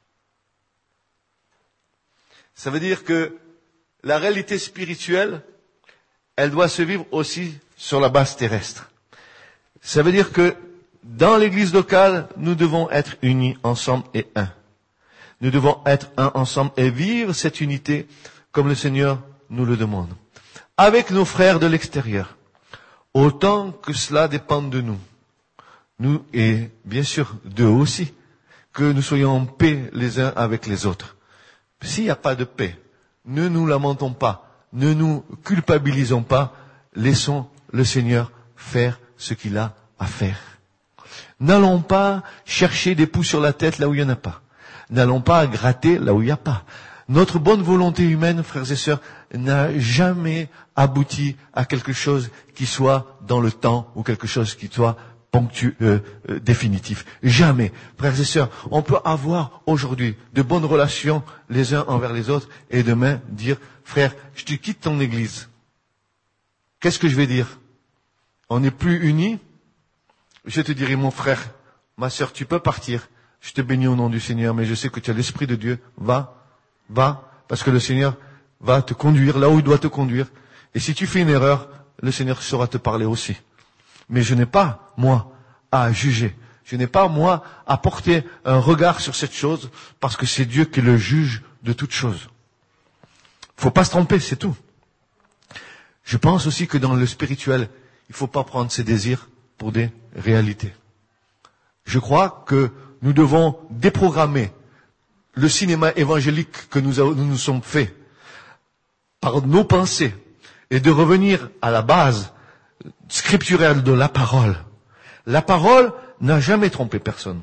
Ça veut dire que la réalité spirituelle, elle doit se vivre aussi sur la base terrestre. Ça veut dire que dans l'église locale, nous devons être unis ensemble et un. Nous devons être un ensemble et vivre cette unité comme le Seigneur nous le demande. Avec nos frères de l'extérieur, autant que cela dépend de nous. Nous, et bien sûr d'eux aussi, que nous soyons en paix les uns avec les autres. S'il n'y a pas de paix, ne nous lamentons pas, ne nous culpabilisons pas, laissons le Seigneur faire ce qu'il a à faire. N'allons pas chercher des poux sur la tête là où il n'y en a pas. N'allons pas gratter là où il n'y a pas. Notre bonne volonté humaine, frères et sœurs, n'a jamais abouti à quelque chose qui soit dans le temps ou quelque chose qui soit ponctu, euh, euh, définitif. Jamais. Frères et sœurs, on peut avoir aujourd'hui de bonnes relations les uns envers les autres et demain dire, frère, je te quitte ton église. Qu'est-ce que je vais dire? On n'est plus unis? Je te dirai, mon frère, ma sœur, tu peux partir. Je te bénis au nom du Seigneur, mais je sais que tu as l'Esprit de Dieu. Va, va, parce que le Seigneur va te conduire là où il doit te conduire. Et si tu fais une erreur, le Seigneur saura te parler aussi. Mais je n'ai pas, moi, à juger. Je n'ai pas, moi, à porter un regard sur cette chose, parce que c'est Dieu qui est le juge de toute chose. Faut pas se tromper, c'est tout. Je pense aussi que dans le spirituel, il faut pas prendre ses désirs pour des réalités. Je crois que nous devons déprogrammer le cinéma évangélique que nous, avons, nous nous sommes fait par nos pensées et de revenir à la base scripturelle de la parole. La parole n'a jamais trompé personne.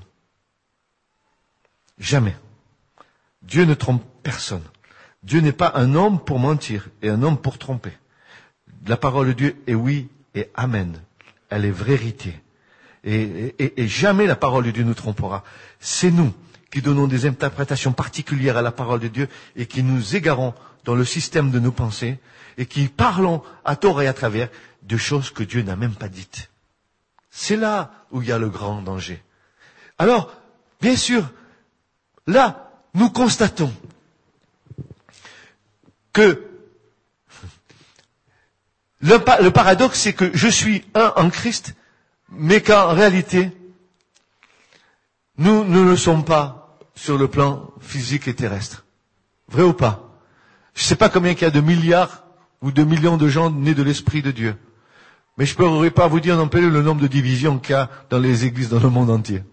Jamais. Dieu ne trompe personne. Dieu n'est pas un homme pour mentir et un homme pour tromper. La parole de Dieu est oui et amen. Elle est vérité. Et, et, et jamais la parole de Dieu nous trompera. C'est nous qui donnons des interprétations particulières à la parole de Dieu et qui nous égarons dans le système de nos pensées et qui parlons à tort et à travers de choses que Dieu n'a même pas dites. C'est là où il y a le grand danger. Alors, bien sûr, là, nous constatons que le, le paradoxe, c'est que je suis un en Christ, mais qu'en réalité, nous ne le sommes pas sur le plan physique et terrestre. Vrai ou pas? Je ne sais pas combien il y a de milliards ou de millions de gens nés de l'Esprit de Dieu. Mais je ne pourrais pas vous dire non plus le nombre de divisions qu'il y a dans les églises dans le monde entier.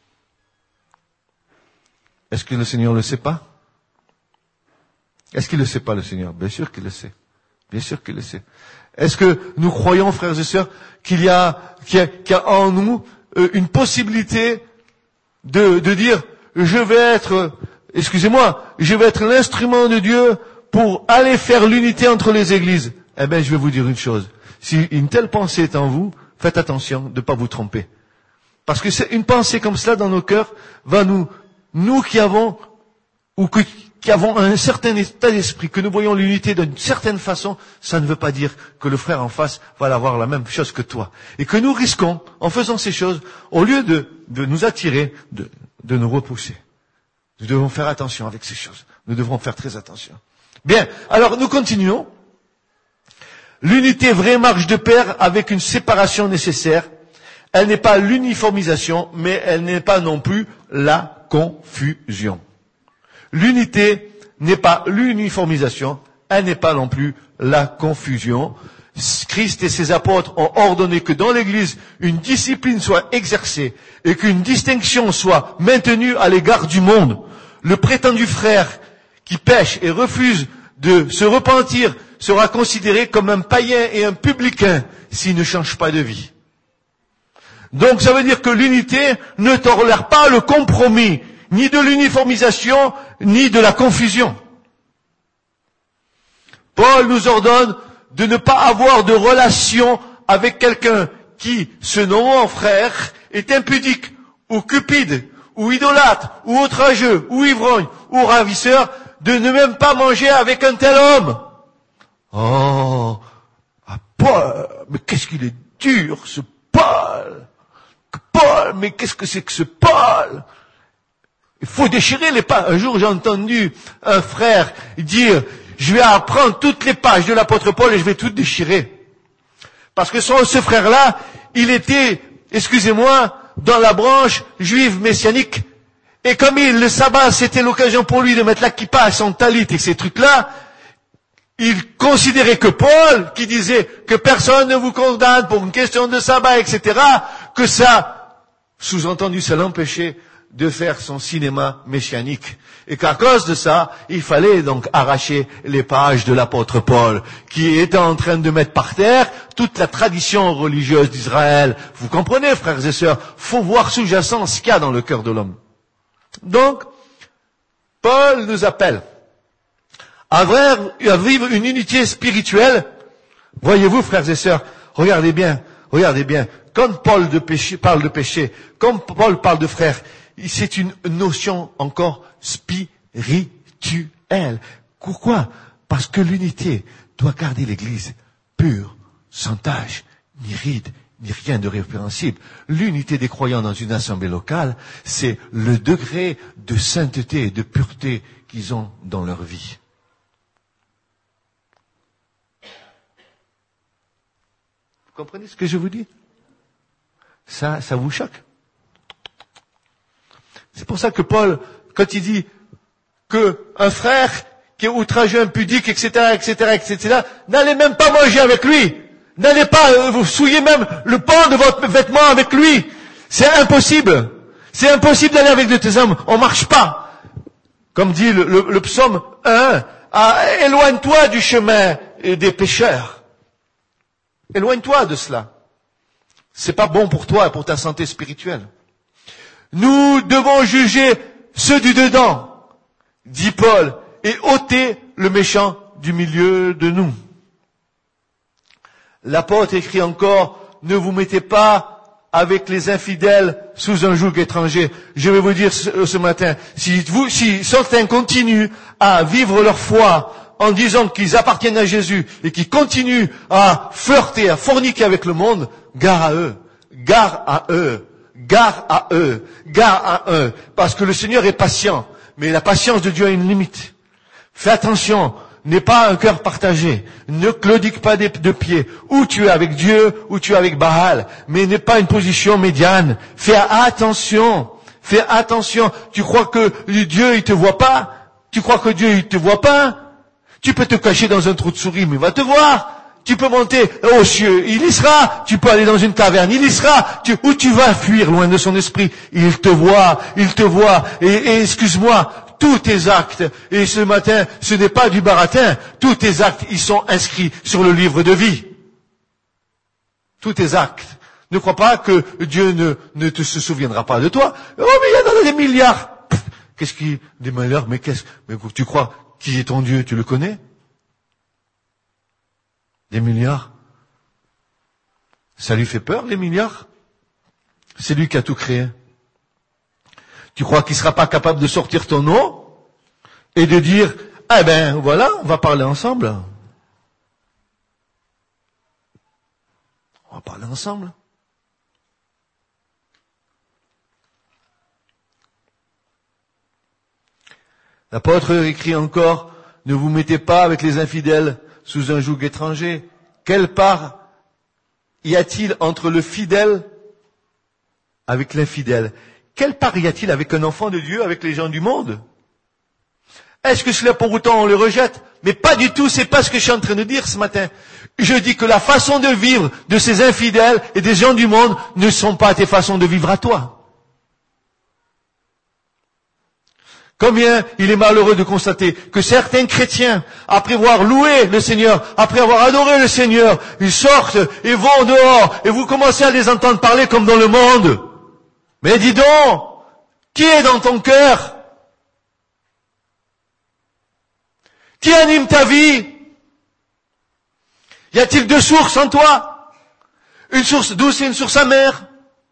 Est-ce que le Seigneur ne le sait pas? Est-ce qu'il ne le sait pas, le Seigneur? Bien sûr qu'il le sait. Bien sûr qu'il le sait. Est-ce que nous croyons, frères et sœurs, qu'il y a, qu'il y a, qu'il y a en nous euh, une possibilité de, de dire, je vais être, excusez-moi, je vais être l'instrument de Dieu pour aller faire l'unité entre les églises? Eh bien, je vais vous dire une chose. Si une telle pensée est en vous, faites attention de ne pas vous tromper. Parce que c'est une pensée comme cela dans nos cœurs va nous, nous qui avons, ou que, qui avons un certain état d'esprit, que nous voyons l'unité d'une certaine façon, ça ne veut pas dire que le frère en face va avoir la même chose que toi. Et que nous risquons, en faisant ces choses, au lieu de, de nous attirer, de, de nous repousser. Nous devons faire attention avec ces choses. Nous devrons faire très attention. Bien, alors nous continuons. L'unité vraie marche de pair avec une séparation nécessaire. Elle n'est pas l'uniformisation, mais elle n'est pas non plus la confusion. L'unité n'est pas l'uniformisation, elle n'est pas non plus la confusion. Christ et ses apôtres ont ordonné que dans l'Église, une discipline soit exercée et qu'une distinction soit maintenue à l'égard du monde. Le prétendu frère qui pêche et refuse de se repentir sera considéré comme un païen et un publicain s'il ne change pas de vie. Donc ça veut dire que l'unité ne tolère pas le compromis, ni de l'uniformisation, ni de la confusion. Paul nous ordonne de ne pas avoir de relation avec quelqu'un qui, se nommant frère, est impudique, ou cupide, ou idolâtre, ou outrageux, ou ivrogne, ou ravisseur, de ne même pas manger avec un tel homme. Oh, ah, Paul, mais qu'est-ce qu'il est dur, ce Paul. Paul, mais qu'est-ce que c'est que ce Paul? Il faut déchirer les pages. Un jour, j'ai entendu un frère dire, je vais apprendre toutes les pages de l'apôtre Paul et je vais tout déchirer. Parce que ce, ce frère-là, il était, excusez-moi, dans la branche juive messianique. Et comme il, le sabbat, c'était l'occasion pour lui de mettre la kippa, son talit et ces trucs-là, il considérait que Paul, qui disait que personne ne vous condamne pour une question de sabbat, et cetera, que ça, sous-entendu, ça l'empêchait de faire son cinéma messianique. Et qu'à cause de ça, il fallait donc arracher les pages de l'apôtre Paul, qui était en train de mettre par terre toute la tradition religieuse d'Israël. Vous comprenez, frères et sœurs, faut voir sous-jacent ce qu'il y a dans le cœur de l'homme. Donc, Paul nous appelle à vivre une unité spirituelle. Voyez-vous, frères et sœurs, regardez bien, regardez bien, quand Paul de péché, parle de péché, quand Paul parle de frère, c'est une notion encore spirituelle. Pourquoi? Parce que l'unité doit garder l'Église pure, sans tache, ni ride, ni rien de répréhensible. L'unité des croyants dans une assemblée locale, c'est le degré de sainteté et de pureté qu'ils ont dans leur vie. Vous comprenez ce que je vous dis? Ça, ça vous choque? C'est pour ça que Paul, quand il dit que un frère qui est outrageux, impudique, et cetera, et cetera, et cetera, n'allez même pas manger avec lui. N'allez pas, euh, vous souillez même le pan de votre vêtement avec lui. C'est impossible. C'est impossible d'aller avec de tes hommes. On marche pas. Comme dit le, le, le psaume un, ah, éloigne-toi du chemin des pécheurs. Éloigne-toi de cela. C'est pas bon pour toi et pour ta santé spirituelle. Nous devons juger ceux du dedans, dit Paul, et ôter le méchant du milieu de nous. L'apôtre écrit encore, ne vous mettez pas avec les infidèles sous un joug étranger. Je vais vous dire ce, ce matin, si vous, si certains continuent à vivre leur foi en disant qu'ils appartiennent à Jésus et qu'ils continuent à flirter, à forniquer avec le monde, gare à eux, Gare à eux, gare à eux, gare à eux, parce que le Seigneur est patient, mais la patience de Dieu a une limite. Fais attention, n'aie pas un cœur partagé, ne claudique pas de, de pied, ou tu es avec Dieu, ou tu es avec Baal, mais n'aie pas une position médiane. Fais attention, fais attention. Tu crois que Dieu, il te voit pas? Tu crois que Dieu, il te voit pas? Tu peux te cacher dans un trou de souris, mais il va te voir. Tu peux monter aux cieux, il y sera. Tu peux aller dans une caverne, il y sera. Tu, où tu vas fuir loin de son esprit? Il te voit, il te voit. Et, et excuse-moi, tous tes actes, et ce matin, ce n'est pas du baratin, tous tes actes, ils sont inscrits sur le livre de vie. Tous tes actes. Ne crois pas que Dieu ne, ne te se souviendra pas de toi. Oh, mais il y en a des milliards. Pff, qu'est-ce qui, des milliards, mais qu'est-ce, mais tu crois, qui est ton Dieu, tu le connais? Des milliards. Ça lui fait peur, les milliards? C'est lui qui a tout créé. Tu crois qu'il sera pas capable de sortir ton nom et de dire, eh ben, voilà, on va parler ensemble. On va parler ensemble. L'apôtre écrit encore, ne vous mettez pas avec les infidèles sous un joug étranger. Quelle part y a-t-il entre le fidèle avec l'infidèle? Quelle part y a-t-il avec un enfant de Dieu, avec les gens du monde? Est-ce que cela pour autant on le rejette? Mais pas du tout, c'est pas ce que je suis en train de dire ce matin. Je dis que la façon de vivre de ces infidèles et des gens du monde ne sont pas tes façons de vivre à toi. Combien il est malheureux de constater que certains chrétiens, après avoir loué le Seigneur, après avoir adoré le Seigneur, ils sortent et vont dehors et vous commencez à les entendre parler comme dans le monde. Mais dis donc, qui est dans ton cœur? Qui anime ta vie? Y a-t-il deux sources en toi? Une source douce et une source amère?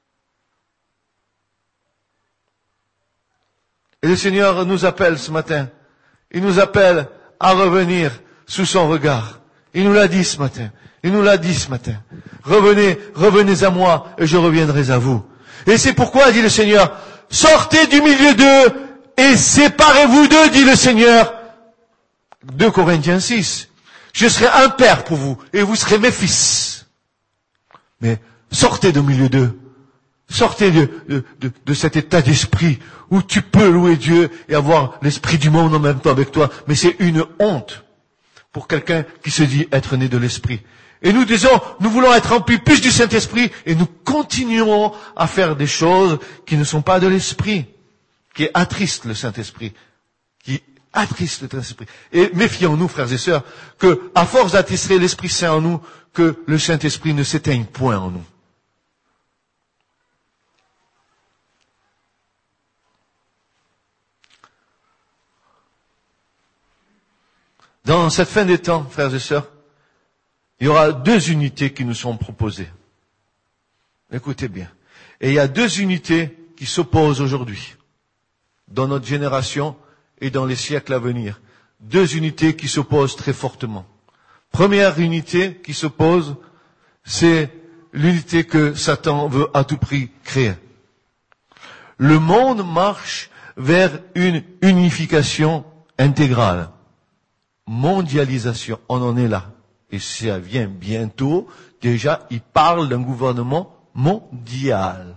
Et le Seigneur nous appelle ce matin. Il nous appelle à revenir sous son regard. Il nous l'a dit ce matin. Il nous l'a dit ce matin. Revenez, revenez à moi et je reviendrai à vous. Et c'est pourquoi, dit le Seigneur, sortez du milieu d'eux et séparez-vous d'eux, dit le Seigneur. deux Corinthiens six. Je serai un père pour vous et vous serez mes fils. Mais sortez du milieu d'eux. Sortez de, de, de, de cet état d'esprit où tu peux louer Dieu et avoir l'esprit du monde en même temps avec toi. Mais c'est une honte pour quelqu'un qui se dit être né de l'esprit. Et nous disons, nous voulons être remplis plus du Saint-Esprit et nous continuons à faire des choses qui ne sont pas de l'esprit, qui attristent le Saint-Esprit, qui attristent le Saint-Esprit. Et méfions-nous, frères et sœurs, que, à force d'attirer l'Esprit Saint en nous, que le Saint-Esprit ne s'éteigne point en nous. Dans cette fin des temps, frères et sœurs, il y aura deux unités qui nous sont proposées. Écoutez bien. Et il y a deux unités qui s'opposent aujourd'hui, dans notre génération et dans les siècles à venir. Deux unités qui s'opposent très fortement. Première unité qui s'oppose, c'est l'unité que Satan veut à tout prix créer. Le monde marche vers une unification intégrale. Mondialisation, on en est là. Et ça vient bientôt. Déjà, il parle d'un gouvernement mondial.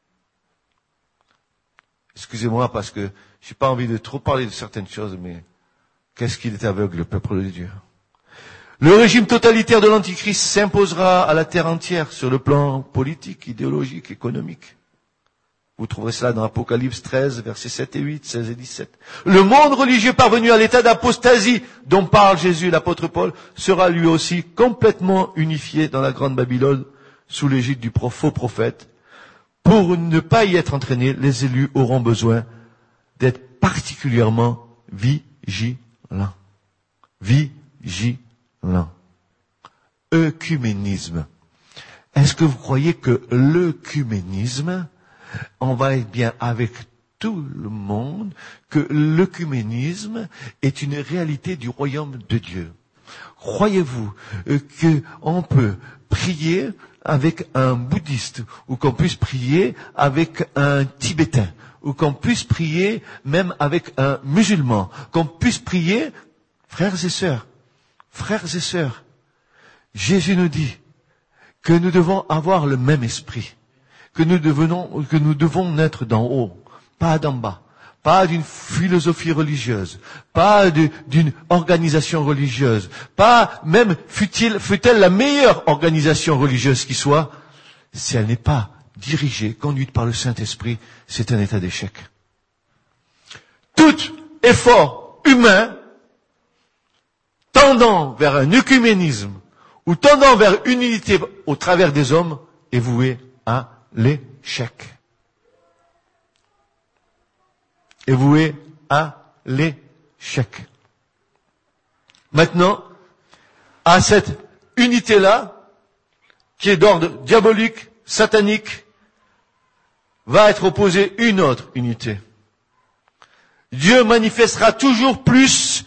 Excusez-moi parce que j'ai pas envie de trop parler de certaines choses, mais qu'est-ce qu'il est aveugle, le peuple de Dieu. Le régime totalitaire de l'Antichrist s'imposera à la terre entière sur le plan politique, idéologique, économique. Vous trouverez cela dans Apocalypse treize, versets sept et huit, seize et dix-sept. Le monde religieux parvenu à l'état d'apostasie dont parle Jésus et l'apôtre Paul sera lui aussi complètement unifié dans la grande Babylone sous l'égide du faux prophète. Pour ne pas y être entraînés, les élus auront besoin d'être particulièrement vigilants. Vigilants. Œcuménisme. Est-ce que vous croyez que l'œcuménisme, on va être bien avec tout le monde, que l'œcuménisme est une réalité du royaume de Dieu? Croyez-vous qu'on peut prier avec un bouddhiste, ou qu'on puisse prier avec un tibétain, ou qu'on puisse prier même avec un musulman, qu'on puisse prier, frères et sœurs, frères et sœurs, Jésus nous dit que nous devons avoir le même esprit, que nous devenons, que nous devons naître d'en haut, pas d'en bas, pas d'une philosophie religieuse, pas de, d'une organisation religieuse, pas même fut-il, fut-elle la meilleure organisation religieuse qui soit, si elle n'est pas dirigée, conduite par le Saint-Esprit, c'est un état d'échec. Tout effort humain tendant vers un œcuménisme ou tendant vers une unité au travers des hommes est voué à l'échec. Est voué à l'échec. Maintenant, à cette unité-là, qui est d'ordre diabolique, satanique, va être opposée une autre unité. Dieu manifestera toujours plus,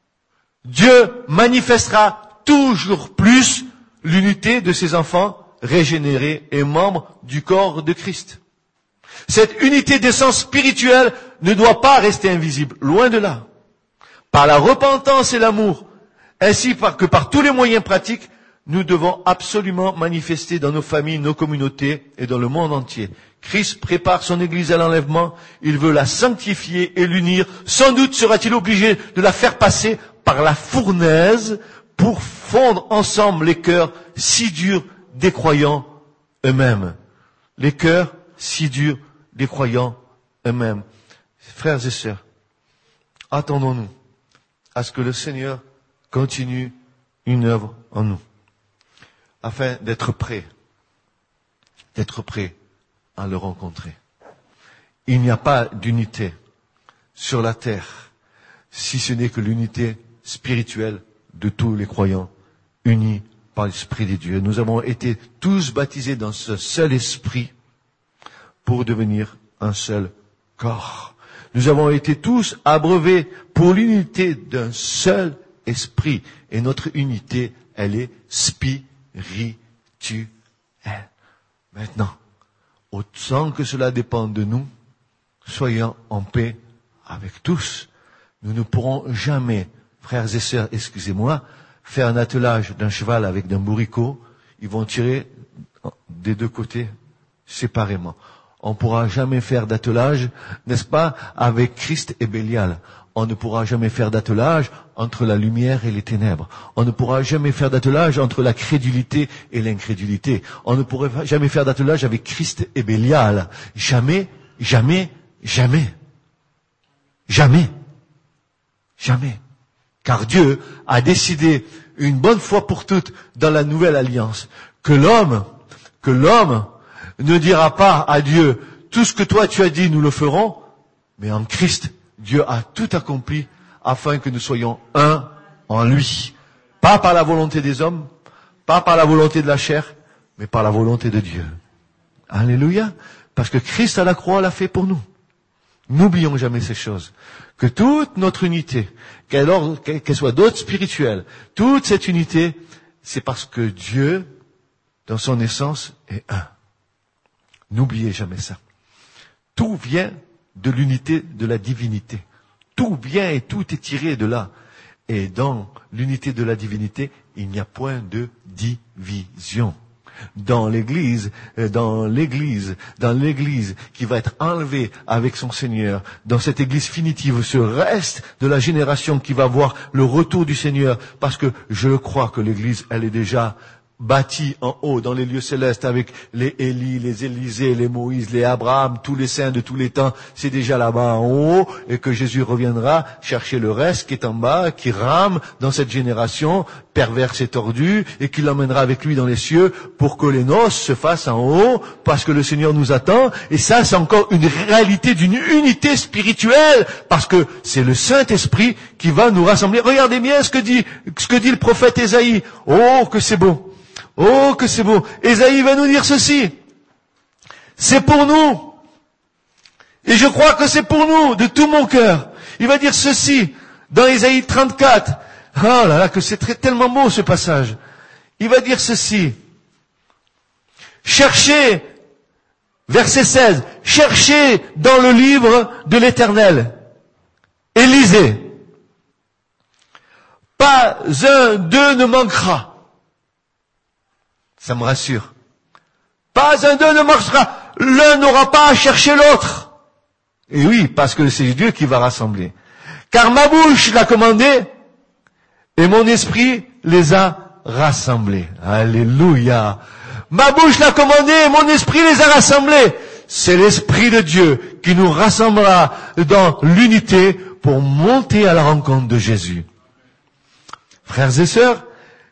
Dieu manifestera toujours plus l'unité de ses enfants régénérés et membres du corps de Christ. Cette unité d'essence spirituelle ne doit pas rester invisible, loin de là. Par la repentance et l'amour, ainsi que par tous les moyens pratiques, nous devons absolument manifester dans nos familles, nos communautés et dans le monde entier. Christ prépare son Église à l'enlèvement, il veut la sanctifier et l'unir. Sans doute sera-t-il obligé de la faire passer par la fournaise pour fondre ensemble les cœurs si durs des croyants eux-mêmes. Les cœurs si durs des croyants eux-mêmes. Frères et sœurs, attendons-nous à ce que le Seigneur continue une œuvre en nous, afin d'être prêts, d'être prêts à le rencontrer. Il n'y a pas d'unité sur la terre, si ce n'est que l'unité spirituelle de tous les croyants, unis par l'Esprit de Dieu. Nous avons été tous baptisés dans ce seul esprit pour devenir un seul corps. Nous avons été tous abreuvés pour l'unité d'un seul esprit. Et notre unité, elle est spirituelle. Maintenant, autant que cela dépend de nous, soyons en paix avec tous. Nous ne pourrons jamais, frères et sœurs, excusez-moi, faire un attelage d'un cheval avec d'un bourricot. Ils vont tirer des deux côtés séparément. On ne pourra jamais faire d'attelage, n'est-ce pas, avec Christ et Bélial. On ne pourra jamais faire d'attelage entre la lumière et les ténèbres. On ne pourra jamais faire d'attelage entre la crédulité et l'incrédulité. On ne pourra jamais faire d'attelage avec Christ et Bélial. Jamais, jamais, jamais. Jamais. Jamais. Car Dieu a décidé une bonne fois pour toutes dans la nouvelle alliance que l'homme, que l'homme ne dira pas à Dieu, tout ce que toi tu as dit, nous le ferons, mais en Christ, Dieu a tout accompli afin que nous soyons un en lui. Pas par la volonté des hommes, pas par la volonté de la chair, mais par la volonté de Dieu. Alléluia. Parce que Christ à la croix l'a fait pour nous. N'oublions jamais ces choses. Que toute notre unité, qu'elle, qu'elle soit d'autres spirituelle, toute cette unité, c'est parce que Dieu, dans son essence, est un. N'oubliez jamais ça. Tout vient de l'unité de la divinité. Tout vient et tout est tiré de là. Et dans l'unité de la divinité, il n'y a point de division. Dans l'église, dans l'église, dans l'église qui va être enlevée avec son Seigneur, dans cette église finitive, ce reste de la génération qui va voir le retour du Seigneur, parce que je crois que l'église, elle est déjà bâti en haut dans les lieux célestes avec les Élie, les Élisée, les Moïse, les Abraham, tous les saints de tous les temps, c'est déjà là-bas en haut, et que Jésus reviendra chercher le reste qui est en bas, qui rame dans cette génération perverse et tordue, et qui l'emmènera avec lui dans les cieux pour que les noces se fassent en haut, parce que le Seigneur nous attend. Et ça, c'est encore une réalité d'une unité spirituelle, parce que c'est le Saint-Esprit qui va nous rassembler. Regardez bien ce que dit, ce que dit le prophète Ésaïe. Oh, que c'est beau! Oh, que c'est beau. Ésaïe va nous dire ceci. C'est pour nous. Et je crois que c'est pour nous, de tout mon cœur. Il va dire ceci, dans Ésaïe trente-quatre. Oh là là, que c'est très, tellement beau ce passage. Il va dire ceci. Cherchez, verset seize, cherchez dans le livre de l'Éternel et lisez. Pas un d'eux ne manquera. Ça me rassure. Pas un d'eux ne manquera. L'un n'aura pas à chercher l'autre. Et oui, parce que c'est Dieu qui va rassembler. Car ma bouche l'a commandé et mon esprit les a rassemblés. Alléluia. Ma bouche l'a commandé et mon esprit les a rassemblés. C'est l'Esprit de Dieu qui nous rassemblera dans l'unité pour monter à la rencontre de Jésus. Frères et sœurs,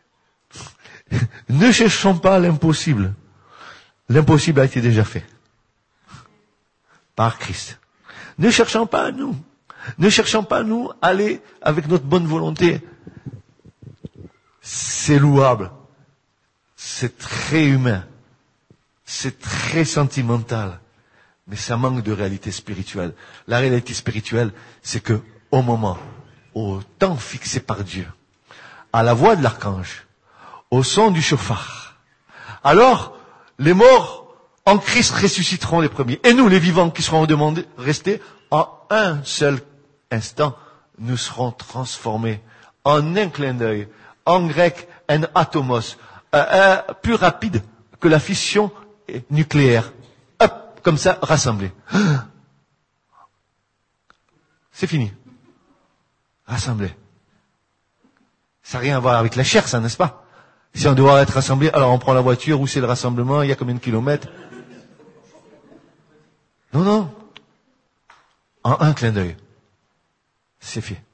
ne cherchons pas l'impossible. L'impossible a été déjà fait par Christ. Ne cherchons pas à nous. Ne cherchons pas à nous aller avec notre bonne volonté. C'est louable. C'est très humain. C'est très sentimental. Mais ça manque de réalité spirituelle. La réalité spirituelle, c'est que au moment, au temps fixé par Dieu, à la voix de l'archange, au son du chauffard, alors les morts en Christ ressusciteront les premiers. Et nous, les vivants qui serons demandés, restés, en un seul instant, nous serons transformés en un clin d'œil. En grec, un atomos, euh, euh, plus rapide que la fission nucléaire. Hop, comme ça, rassemblés. C'est fini. Rassemblés. Ça n'a rien à voir avec la chair, ça, n'est-ce pas? Si on doit être rassemblés, alors on prend la voiture, où c'est le rassemblement, il y a combien de kilomètres? Non, non. En un clin d'œil. C'est fait.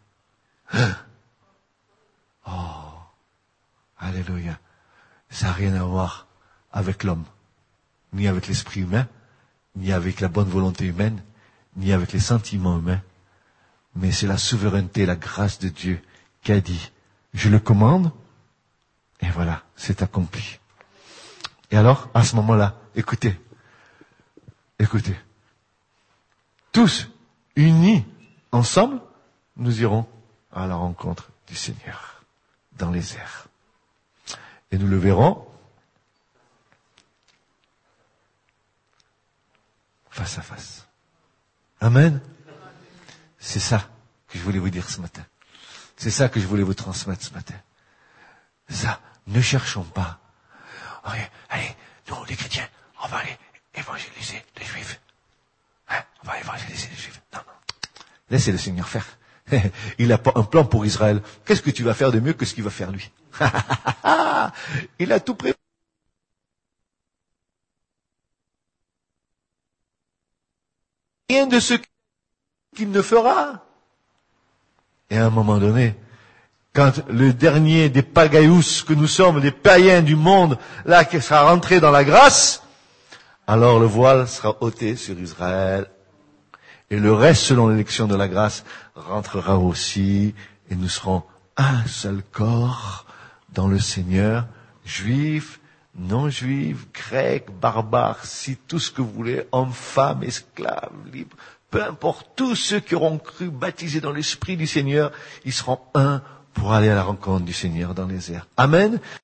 Oh. Alléluia. Ça n'a rien à voir avec l'homme, ni avec l'esprit humain, ni avec la bonne volonté humaine, ni avec les sentiments humains. Mais c'est la souveraineté, la grâce de Dieu qui a dit, je le commande, et voilà, c'est accompli. Et alors, à ce moment-là, écoutez, écoutez, tous unis ensemble, nous irons à la rencontre du Seigneur dans les airs. Et nous le verrons face à face. Amen. C'est ça que je voulais vous dire ce matin. C'est ça que je voulais vous transmettre ce matin. Ça, ne cherchons pas. Allez, allez, nous, les chrétiens, on va aller évangéliser les juifs. Hein, on va évangéliser les juifs. Non, non. Laissez le Seigneur faire. Il a un plan pour Israël. Qu'est-ce que tu vas faire de mieux que ce qu'il va faire lui? Il a tout prévu. Rien de ce qu'il ne fera. Et à un moment donné, quand le dernier des pagaïus que nous sommes, les païens du monde, là, qui sera rentré dans la grâce, alors le voile sera ôté sur Israël. Et le reste, selon l'élection de la grâce, rentrera aussi, et nous serons un seul corps dans le Seigneur, juifs, non-juifs, grecs, barbares, si tout ce que vous voulez, hommes, femmes, esclaves, libres, peu importe, tous ceux qui auront cru, baptisés dans l'Esprit du Seigneur, ils seront un pour aller à la rencontre du Seigneur dans les airs. Amen.